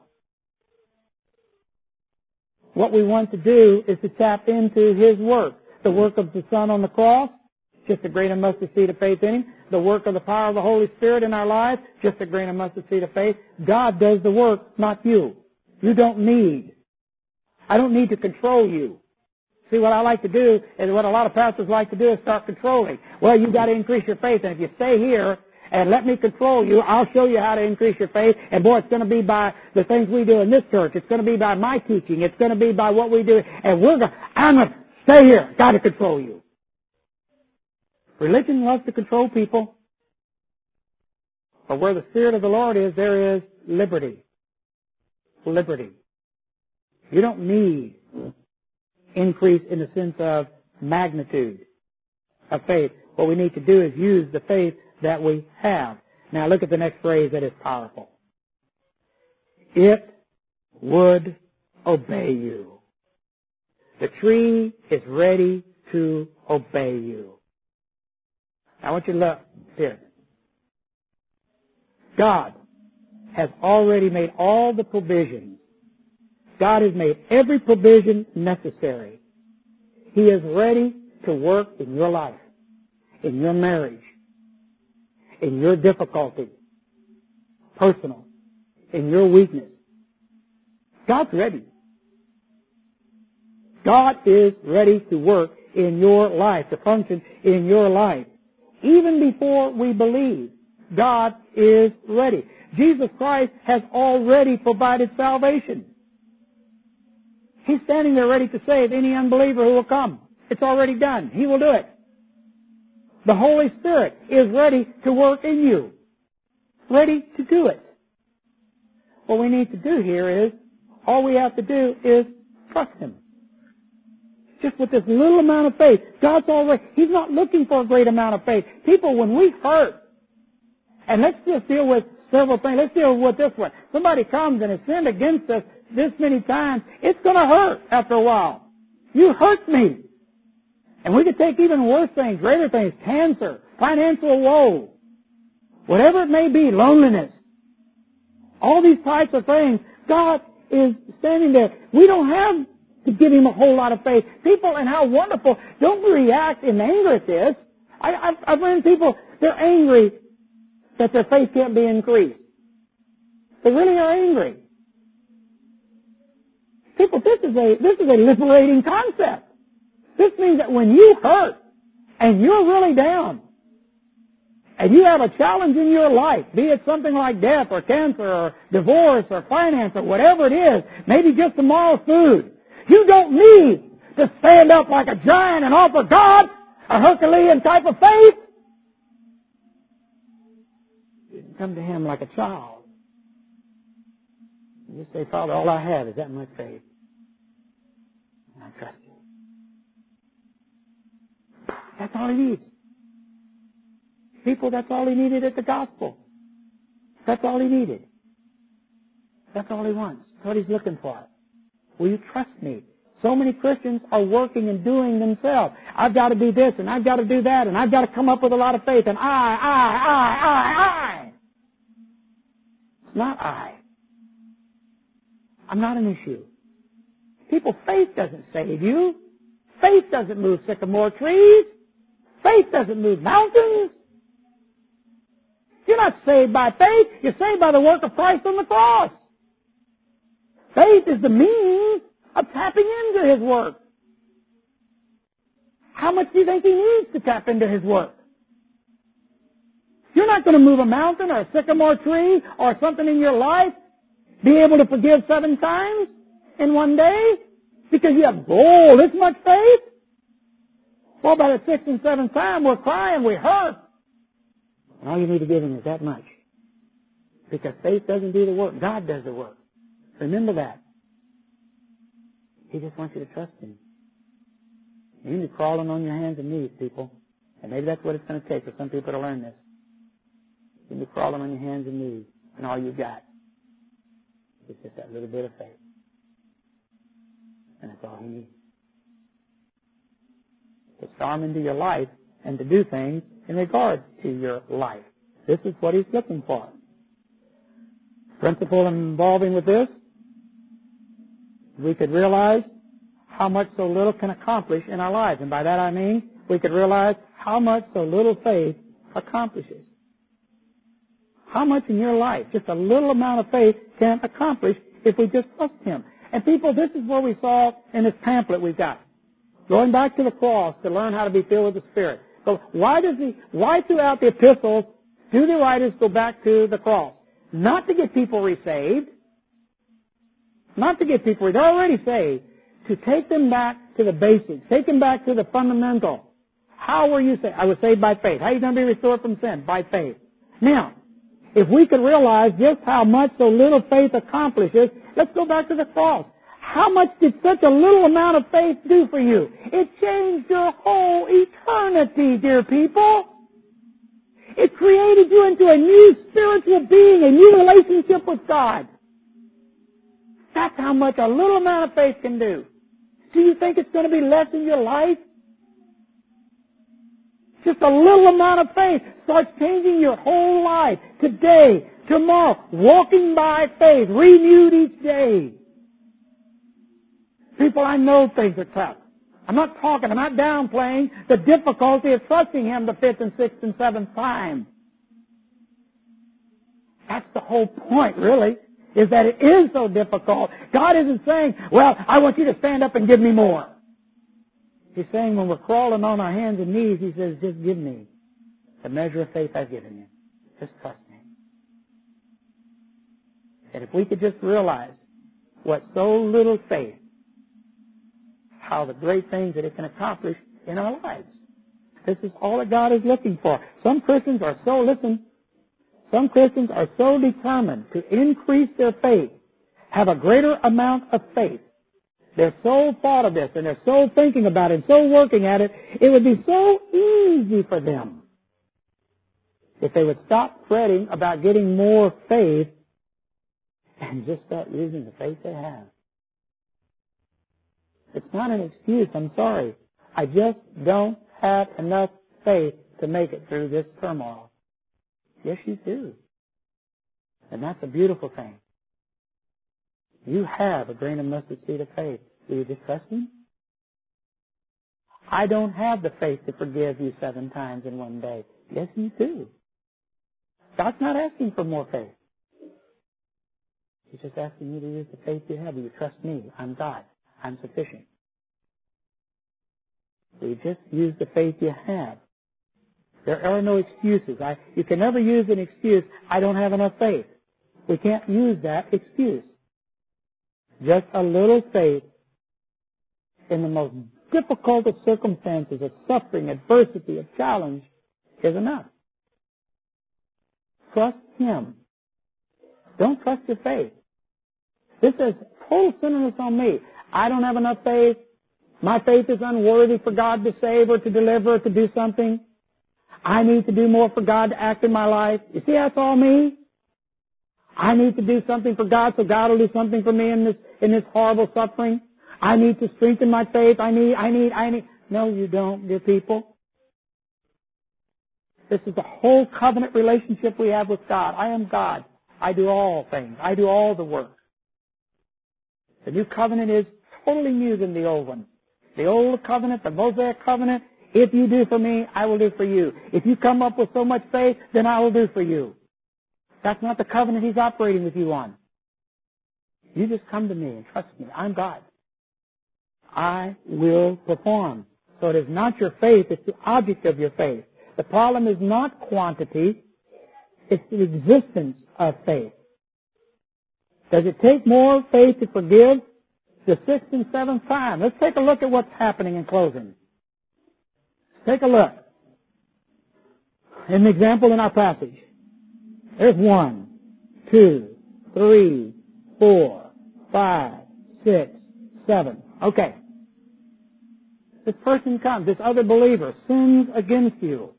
What we want to do is to tap into His work. The work of the Son on the cross, just a grain of mustard seed of faith in Him. The work of the power of the Holy Spirit in our lives, just a grain of mustard seed of faith. God does the work, not you. You don't need. I don't need to control you. See, what I like to do, and what a lot of pastors like to do, is start controlling. Well, you've got to increase your faith, and if you stay here and let me control you, I'll show you how to increase your faith, and boy, it's going to be by the things we do in this church. It's going to be by my teaching. It's going to be by what we do, and we're going, I'm going to stay here. Got to control you. Religion loves to control people, but where the Spirit of the Lord is, there is liberty. Liberty. You don't need increase in the sense of magnitude of faith. What we need to do is use the faith that we have. Now look at the next phrase that is powerful. It would obey you. The tree is ready to obey you. I want you to look here. God has already made all the provisions. God has made every provision necessary. He is ready to work in your life, in your marriage, in your difficulty, personal, in your weakness. God's ready. God is ready to work in your life, to function in your life. Even before we believe, God is ready. Jesus Christ has already provided salvation. He's standing there ready to save any unbeliever who will come. It's already done. He will do it. The Holy Spirit is ready to work in you. Ready to do it. What we need to do here is, all we have to do is trust Him. Just with this little amount of faith. God's already, He's not looking for a great amount of faith. People, when we hurt, and let's just deal with several things. Let's deal with this one. Somebody comes and has sinned against us this many times, it's going to hurt after a while. You hurt me. And we could take even worse things, greater things, cancer, financial woe, whatever it may be, loneliness. All these types of things, God is standing there. We don't have to give Him a whole lot of faith. People, and how wonderful, don't react in anger at this. I, I've, I've run people, they're angry that their faith can't be increased. They really are angry. People, this is a, this is a liberating concept. This means that when you hurt and you're really down and you have a challenge in your life, be it something like death or cancer or divorce or finance or whatever it is, maybe just tomorrow's food, you don't need to stand up like a giant and offer God a Herculean type of faith. You can come to Him like a child. You say, Father, all I have is that much faith. And I trust You. That's all He needs. People, that's all He needed at the gospel. That's all He needed. That's all He wants. That's what He's looking for. Will you trust Me? So many Christians are working and doing themselves. I've got to do this and I've got to do that and I've got to come up with a lot of faith and I, I, I, I, I. It's not I. I'm not an issue. People, faith doesn't save you. Faith doesn't move sycamore trees. Faith doesn't move mountains. You're not saved by faith. You're saved by the work of Christ on the cross. Faith is the means of tapping into His work. How much do you think He needs to tap into His work? You're not going to move a mountain or a sycamore tree or something in your life, be able to forgive seven times in one day because you have, oh, this much faith? Well, by the sixth and seventh time, we're crying, we hurt. And all you need to give Him is that much. Because faith doesn't do the work. God does the work. Remember that. He just wants you to trust Him. You need to be crawling on your hands and knees, people. And maybe that's what it's going to take for some people to learn this. You need to be crawling on your hands and knees. And all you've got is just that little bit of faith. And that's all He needs. To storm into your life and to do things in regard to your life. This is what He's looking for. Principle involving with this, we could realize how much so little can accomplish in our lives. And by that I mean, we could realize how much so little faith accomplishes. How much in your life, just a little amount of faith can accomplish if we just trust Him. And people, this is what we saw in this pamphlet we've got. Going back to the cross to learn how to be filled with the Spirit. So why does he, why throughout the epistles do the writers go back to the cross? Not to get people resaved. Not to get people, they're already saved. To take them back to the basics. Take them back to the fundamental. How were you saved? I was saved by faith. How are you going to be restored from sin? By faith. Now, if we could realize just how much so little faith accomplishes, let's go back to the cross. How much did such a little amount of faith do for you? It changed your whole eternity, dear people. It created you into a new spiritual being, a new relationship with God. That's how much a little amount of faith can do. Do you think it's going to be less in your life? Just a little amount of faith starts changing your whole life. Today, tomorrow, walking by faith, renewed each day. People, I know things are tough. I'm not talking, I'm not downplaying the difficulty of trusting Him the fifth and sixth and seventh time. That's the whole point, really, is that it is so difficult. God isn't saying, well, I want you to stand up and give me more. He's saying when we're crawling on our hands and knees, He says, just give me the measure of faith I've given you. Just trust me. And if we could just realize what so little faith, how the great things that it can accomplish in our lives. This is all that God is looking for. Some Christians are so, listen, some Christians are so determined to increase their faith, have a greater amount of faith. They're so thought of this and they're so thinking about it, so working at it, it would be so easy for them if they would stop fretting about getting more faith and just start using the faith they have. It's not an excuse, I'm sorry. I just don't have enough faith to make it through this turmoil. Yes, you do. And that's a beautiful thing. You have a grain of mustard seed of faith. Do you just trust Him? I don't have the faith to forgive you seven times in one day. Yes, you do. God's not asking for more faith. He's just asking you to use the faith you have. Do you trust me? I'm God. I'm sufficient. You just use the faith you have. There are no excuses. I, you can never use an excuse, I don't have enough faith. We can't use that excuse. Just a little faith in the most difficult of circumstances, of suffering, adversity, of challenge, is enough. Trust Him. Don't trust your faith. This is total centeredness on me. I don't have enough faith. My faith is unworthy for God to save or to deliver or to do something. I need to do more for God to act in my life. You see, that's all me. I need to do something for God so God will do something for me in this, in this horrible suffering. I need to strengthen my faith. I need, I need, I need. No, you don't, dear people. This is the whole covenant relationship we have with God. I am God. I do all things. I do all the work. The new covenant is totally new than the old one. The old covenant, the Mosaic covenant, if you do for me, I will do for you. If you come up with so much faith, then I will do for you. That's not the covenant He's operating with you on. You just come to me and trust me. I'm God. I will perform. So it is not your faith, it's the object of your faith. The problem is not quantity, it's the existence of faith. Does it take more faith to forgive? The sixth and seventh time. Let's take a look at what's happening in closing. Take a look. An example in our passage. There's one, two, three, four, five, six, seven. Okay. This person comes, this other believer sins against you.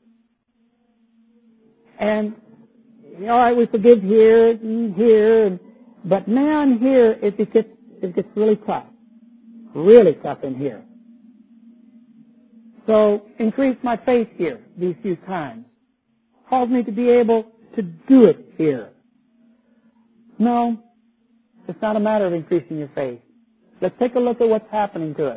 And, all right, we forgive here and here, and, but now and here it gets, it gets really tough. really tough in here. So increase my faith here these few times. Cause me to be able to do it here. No, it's not a matter of increasing your faith. Let's take a look at what's happening to us.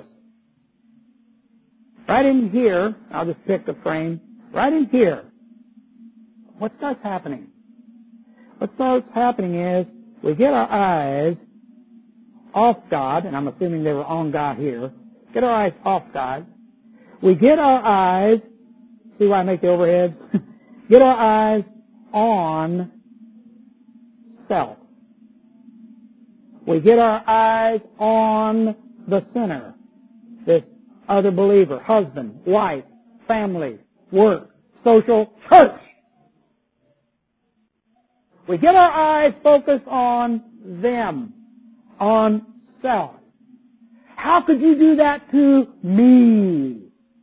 Right in here, I'll just pick the frame. Right in here, what starts happening? What starts happening is we get our eyes off God, and I'm assuming they were on God here. Get our eyes off God. We get our eyes, see why I make the overhead? Get our eyes on self. We get our eyes on the sinner, this other believer, husband, wife, family, work, social, church. We get our eyes focused on them, on self. How could you do that to me?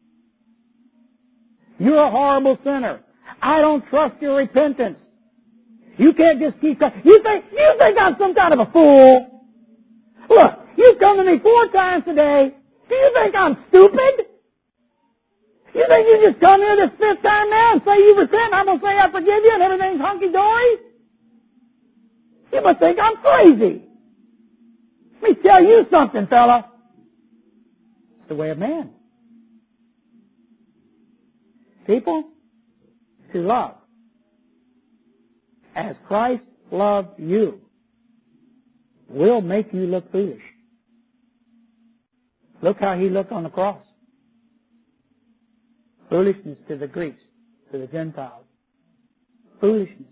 You're a horrible sinner. I don't trust your repentance. You can't just keep coming. You think, you think I'm some kind of a fool? Look, you've come to me four times today. Do you think I'm stupid? You think you just come here this fifth time now and say you repent and I'm going to say I forgive you and everything's hunky-dory? You must think I'm crazy. Let me tell you something, fella. It's the way of man. People, to love as Christ loved you will make you look foolish. Look how He looked on the cross. Foolishness to the Greeks, to the Gentiles. Foolishness.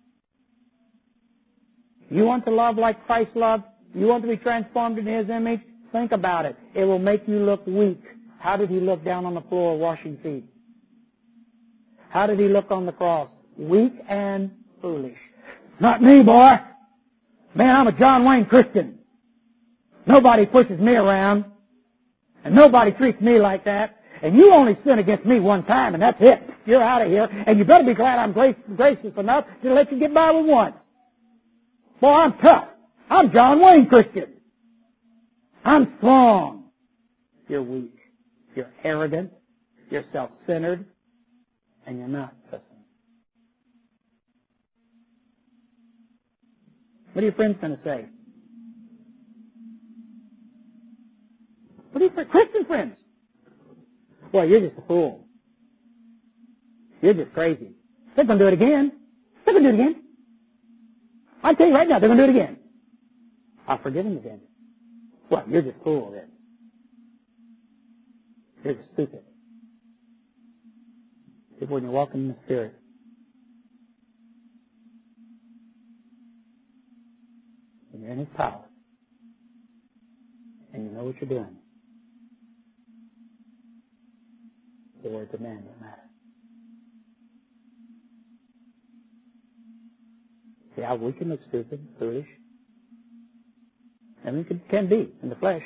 You want to love like Christ loved? You want to be transformed in His image? Think about it. It will make you look weak. How did He look down on the floor washing feet? How did He look on the cross? Weak and foolish. Not me, boy. Man, I'm a John Wayne Christian. Nobody pushes me around. And nobody treats me like that. And you only sin against me one time, and that's it. You're out of here. And you better be glad I'm grace, gracious enough to let you get by with one. Boy, I'm tough. I'm John Wayne Christian. I'm strong. You're weak. You're arrogant. You're self-centered. And you're not listening. What are your friends going to say? What are your Christian friends? Well, you're just a fool. You're just crazy. They're going to do it again. They're going to do it again. I tell you right now, they're going to do it again. I'll forgive them again. Well, you're just a fool then. You're just stupid. It's when you're walking in the Spirit. When you're in His power. And you know what you're doing. The words of man don't matter. Yeah, we can look stupid, foolish. And we can, can be in the flesh.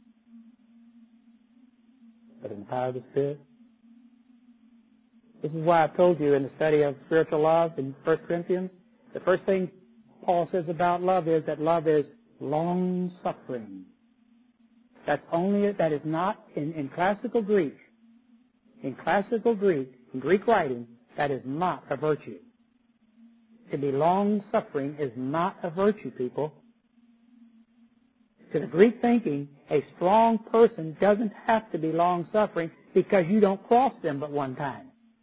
But in the power of the Spirit. This is why I told you in the study of spiritual love in First Corinthians, the first thing Paul says about love is that love is long-suffering. That's only, that is not, in, in classical Greek, in classical Greek, in Greek writing, that is not a virtue. To be long-suffering is not a virtue, people. To the Greek thinking, a strong person doesn't have to be long-suffering because you don't cross them but one time.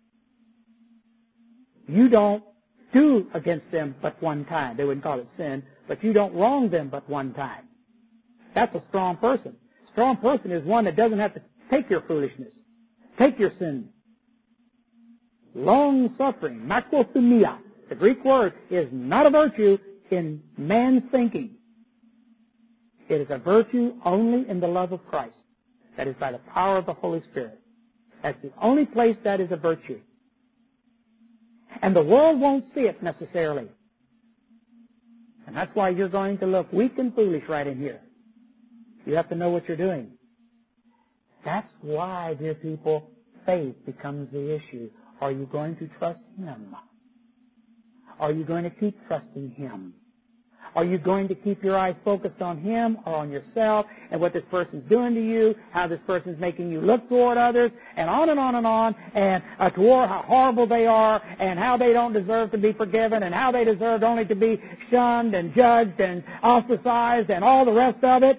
You don't do against them but one time. They wouldn't call it sin, but you don't wrong them but one time. That's a strong person. A strong person is one that doesn't have to take your foolishness, take your sin. Long-suffering, makrothumia, the Greek word, is not a virtue in man's thinking. It is a virtue only in the love of Christ. That is by the power of the Holy Spirit. That's the only place that is a virtue. And the world won't see it necessarily. And that's why you're going to look weak and foolish right in here. You have to know what you're doing. That's why, dear people, faith becomes the issue. Are you going to trust Him? Are you going to keep trusting Him? Are you going to keep your eyes focused on Him or on yourself and what this person's doing to you, how this person's making you look toward others, and on and on and on, and uh, toward how horrible they are, and how they don't deserve to be forgiven, and how they deserve only to be shunned and judged and ostracized and all the rest of it?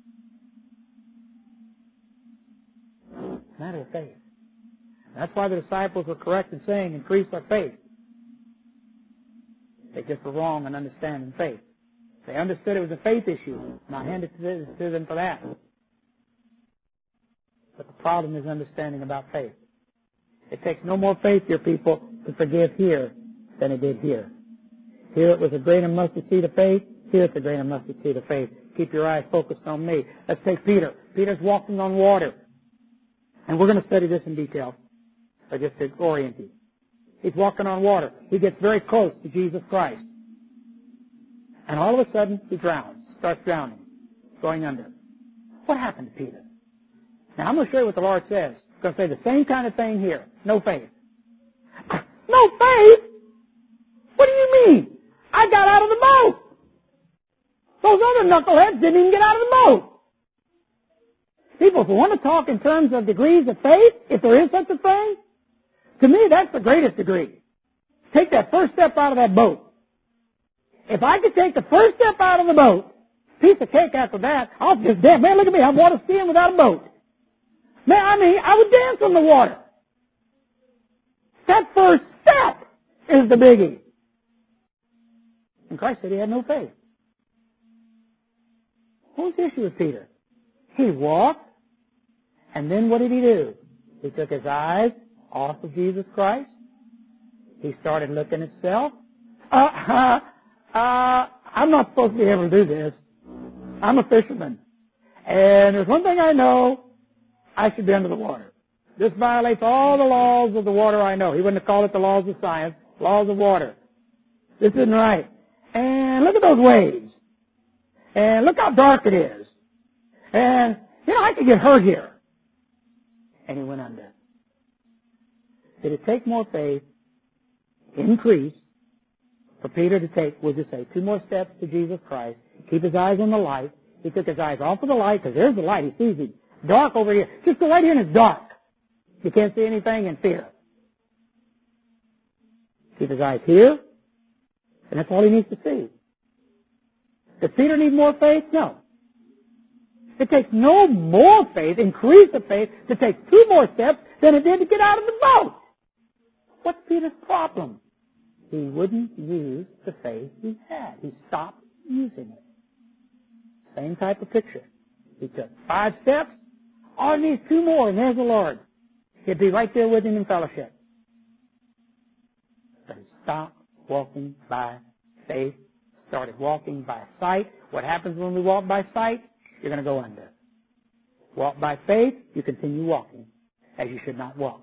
It's a matter of faith. That's why the disciples were correct in saying, increase our faith. They just were wrong in understanding faith. They understood it was a faith issue, and I handed it to them for that. But the problem is understanding about faith. It takes no more faith, dear people, to forgive here than it did here. Here it was a grain of mustard seed of faith. Here it's a grain of mustard seed of faith. Keep your eyes focused on me. Let's take Peter. Peter's walking on water. And we're going to study this in detail. I just to orient you. He's walking on water. He gets very close to Jesus Christ. And all of a sudden, he drowns, starts drowning, going under. What happened to Peter? Now, I'm going to show you what the Lord says. He's going to say the same kind of thing here. No faith. No faith? What do you mean? I got out of the boat. Those other knuckleheads didn't even get out of the boat. People, if we want to talk in terms of degrees of faith, if there is such a thing, to me, that's the greatest degree. Take that first step out of that boat. If I could take the first step out of the boat, piece of cake after that, I'll just dance. Man, look at me. I'm water skiing without a boat. Man, I mean, I would dance on the water. That first step is the biggie. And Christ said he had no faith. What was the issue with Peter? He walked, and then what did he do? He took his eyes off of Jesus Christ. He started looking at self. Uh, uh, uh, I'm not supposed to be able to do this. I'm a fisherman. And there's one thing I know, I should be under the water. This violates all the laws of the water I know. He wouldn't have called it the laws of science, laws of water. This isn't right. And look at those waves. And look how dark it is. And, you know, I could get hurt here. And he went under. Did it take more faith, increase, for Peter to take, we'll just say, two more steps to Jesus Christ, keep his eyes on the light. He took his eyes off of the light, because there's the light. He sees it. Dark over here. Just go right here and it's dark. You can't see anything in fear. Keep his eyes here, and that's all he needs to see. Does Peter need more faith? No. It takes no more faith, increase the faith, to take two more steps than it did to get out of the boat. What's Peter's problem? He wouldn't use the faith he had. He stopped using it. Same type of picture. He took five steps. All he needs two more, and there's the Lord. He'd be right there with him in fellowship. But he stopped walking by faith, started walking by sight. What happens when we walk by sight? You're going to go under. Walk by faith, you continue walking as you should not walk.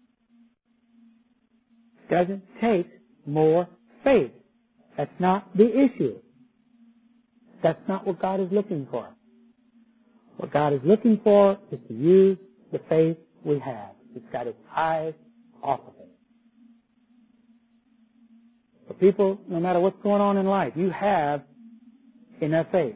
Doesn't take more faith. That's not the issue. That's not what God is looking for. What God is looking for is to use the faith we have. It's got its eyes off of it. For people, no matter what's going on in life, you have enough faith.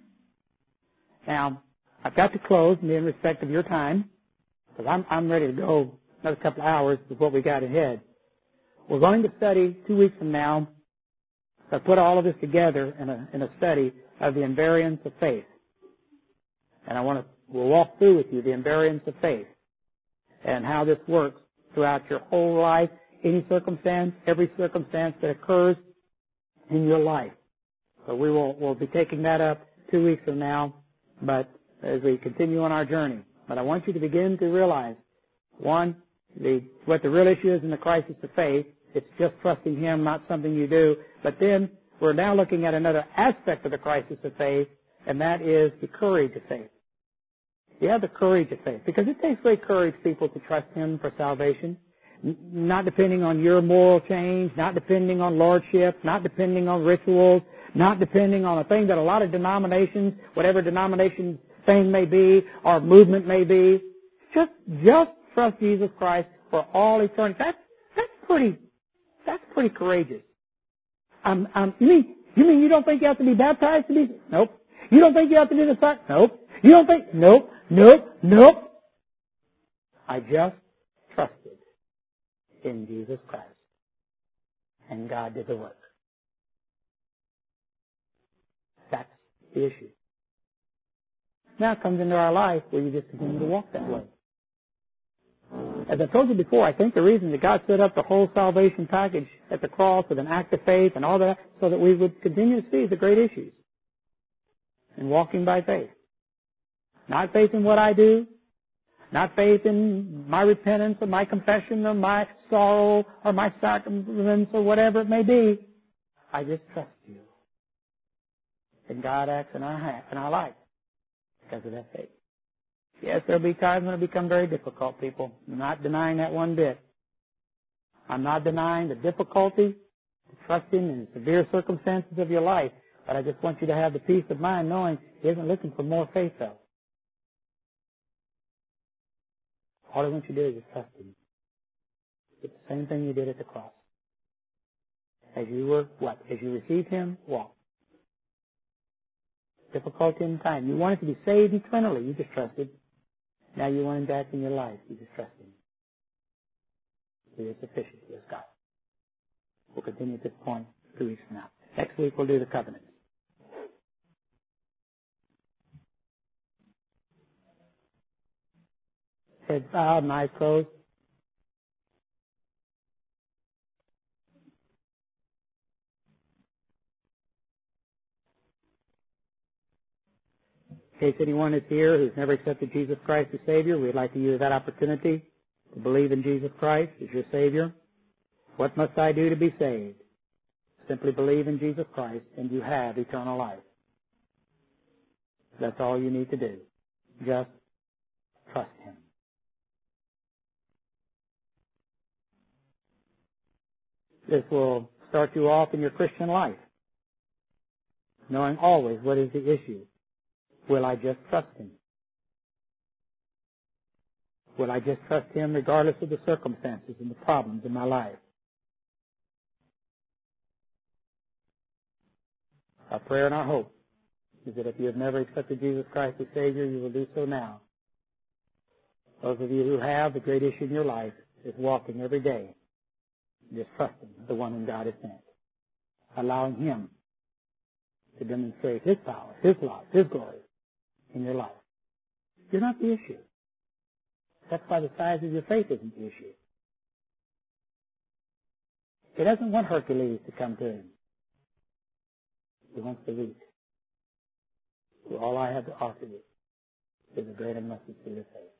Now, I've got to close in respect of your time, because I'm, I'm ready to go another couple of hours with what we got ahead. We're going to study two weeks from now. I put all of this together in a, in a study of the invariance of faith. And I want to, we'll walk through with you the invariance of faith and how this works throughout your whole life, any circumstance, every circumstance that occurs in your life. So we will, we'll be taking that up two weeks from now, but as we continue on our journey. But I want you to begin to realize, one, the, what the real issue is in the crisis of faith. It's just trusting Him, not something you do. But then we're now looking at another aspect of the crisis of faith, and that is the courage of faith. You have the courage of faith, because it takes great courage, people, to trust Him for salvation. N- not depending on your moral change, not depending on lordship, not depending on rituals, not depending on a thing that a lot of denominations, whatever denomination thing may be, or movement may be, just, just trust Jesus Christ for all eternity. That's, that's pretty, that's pretty courageous. Um, um, you mean, You mean you don't think you have to be baptized to be? Nope. You don't think you have to do the sac? Nope. You don't think? Nope. Nope. Nope. I just trusted in Jesus Christ. And God did the work. That's the issue. Now it comes into our life where you just continue to walk that way. As I told you before, I think the reason that God set up the whole salvation package at the cross with an act of faith and all that, so that we would continue to see the great issues in walking by faith. Not faith in what I do, not faith in my repentance or my confession or my sorrow or my sacraments or whatever it may be. I just trust you. And God acts in our, in our life because of that faith. Yes, there'll be times when it becomes very difficult, people. I'm not denying that one bit. I'm not denying the difficulty, the trusting in severe circumstances of your life. But I just want you to have the peace of mind knowing He isn't looking for more faith, though. All I want you to do is just trust Him. It's the same thing you did at the cross. As you were, what? As you received Him, walk. Difficulty in time. You wanted to be saved eternally. You just trusted. Now you want Him to act in your life. You just trust Him. He is sufficient. He is God. We'll continue at this point two weeks from now. Next week we'll do the covenant. Heads bowed and eyes closed. In case anyone is here who's never accepted Jesus Christ as Savior, we'd like to use that opportunity to believe in Jesus Christ as your Savior. What must I do to be saved? Simply believe in Jesus Christ and you have eternal life. That's all you need to do. Just trust Him. This will start you off in your Christian life, knowing always what is the issue. Will I just trust Him? Will I just trust Him regardless of the circumstances and the problems in my life? Our prayer and our hope is that if you have never accepted Jesus Christ as Savior, you will do so now. Those of you who have, the great issue in your life is walking every day, just trusting the one whom God has sent, allowing Him to demonstrate His power, His love, His glory in your life. You're not the issue. That's why the size of your faith isn't the issue. He doesn't want Hercules to come to Him. He wants the weak. So all I have to offer you is a great and mustard seed of faith.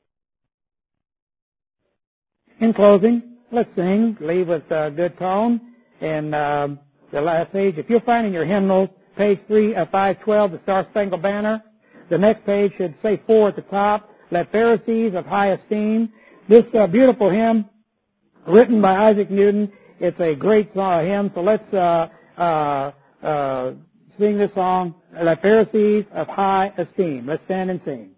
In closing, let's sing, leave with a good tone. And um, the last page, if you'll find in your hymnals, page three, uh, five twelve, the Star Spangled Banner. The next page should say four at the top. Let Pharisees of high esteem. This uh, beautiful hymn, written by Isaac Newton. It's a great uh, hymn. So let's uh, uh, uh, sing this song. Let Pharisees of high esteem. Let's stand and sing.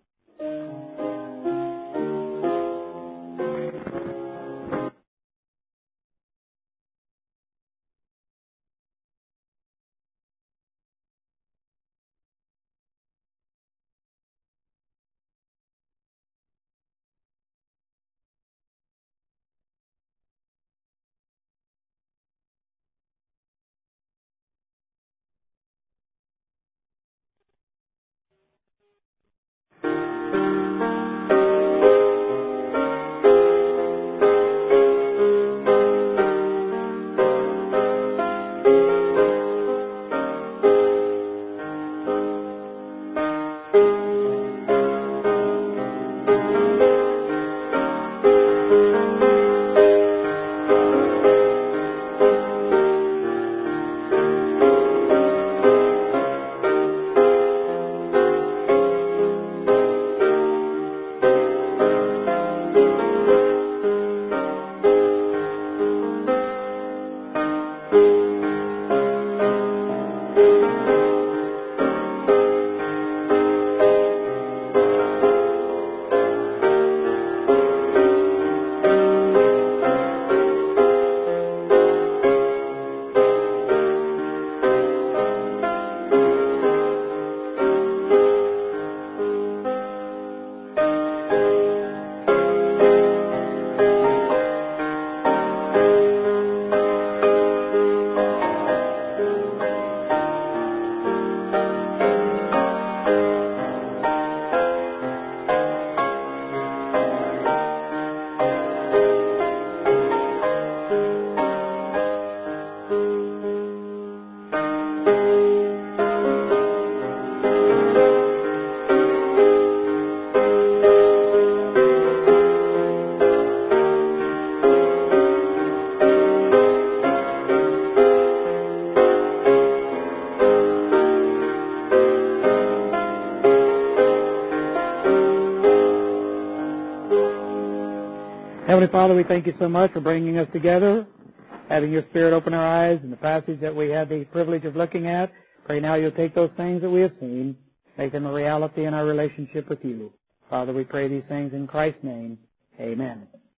Heavenly Father, we thank you so much for bringing us together, having your Spirit open our eyes in the passage that we had the privilege of looking at. Pray now you'll take those things that we have seen, make them a reality in our relationship with you. Father, we pray these things in Christ's name. Amen.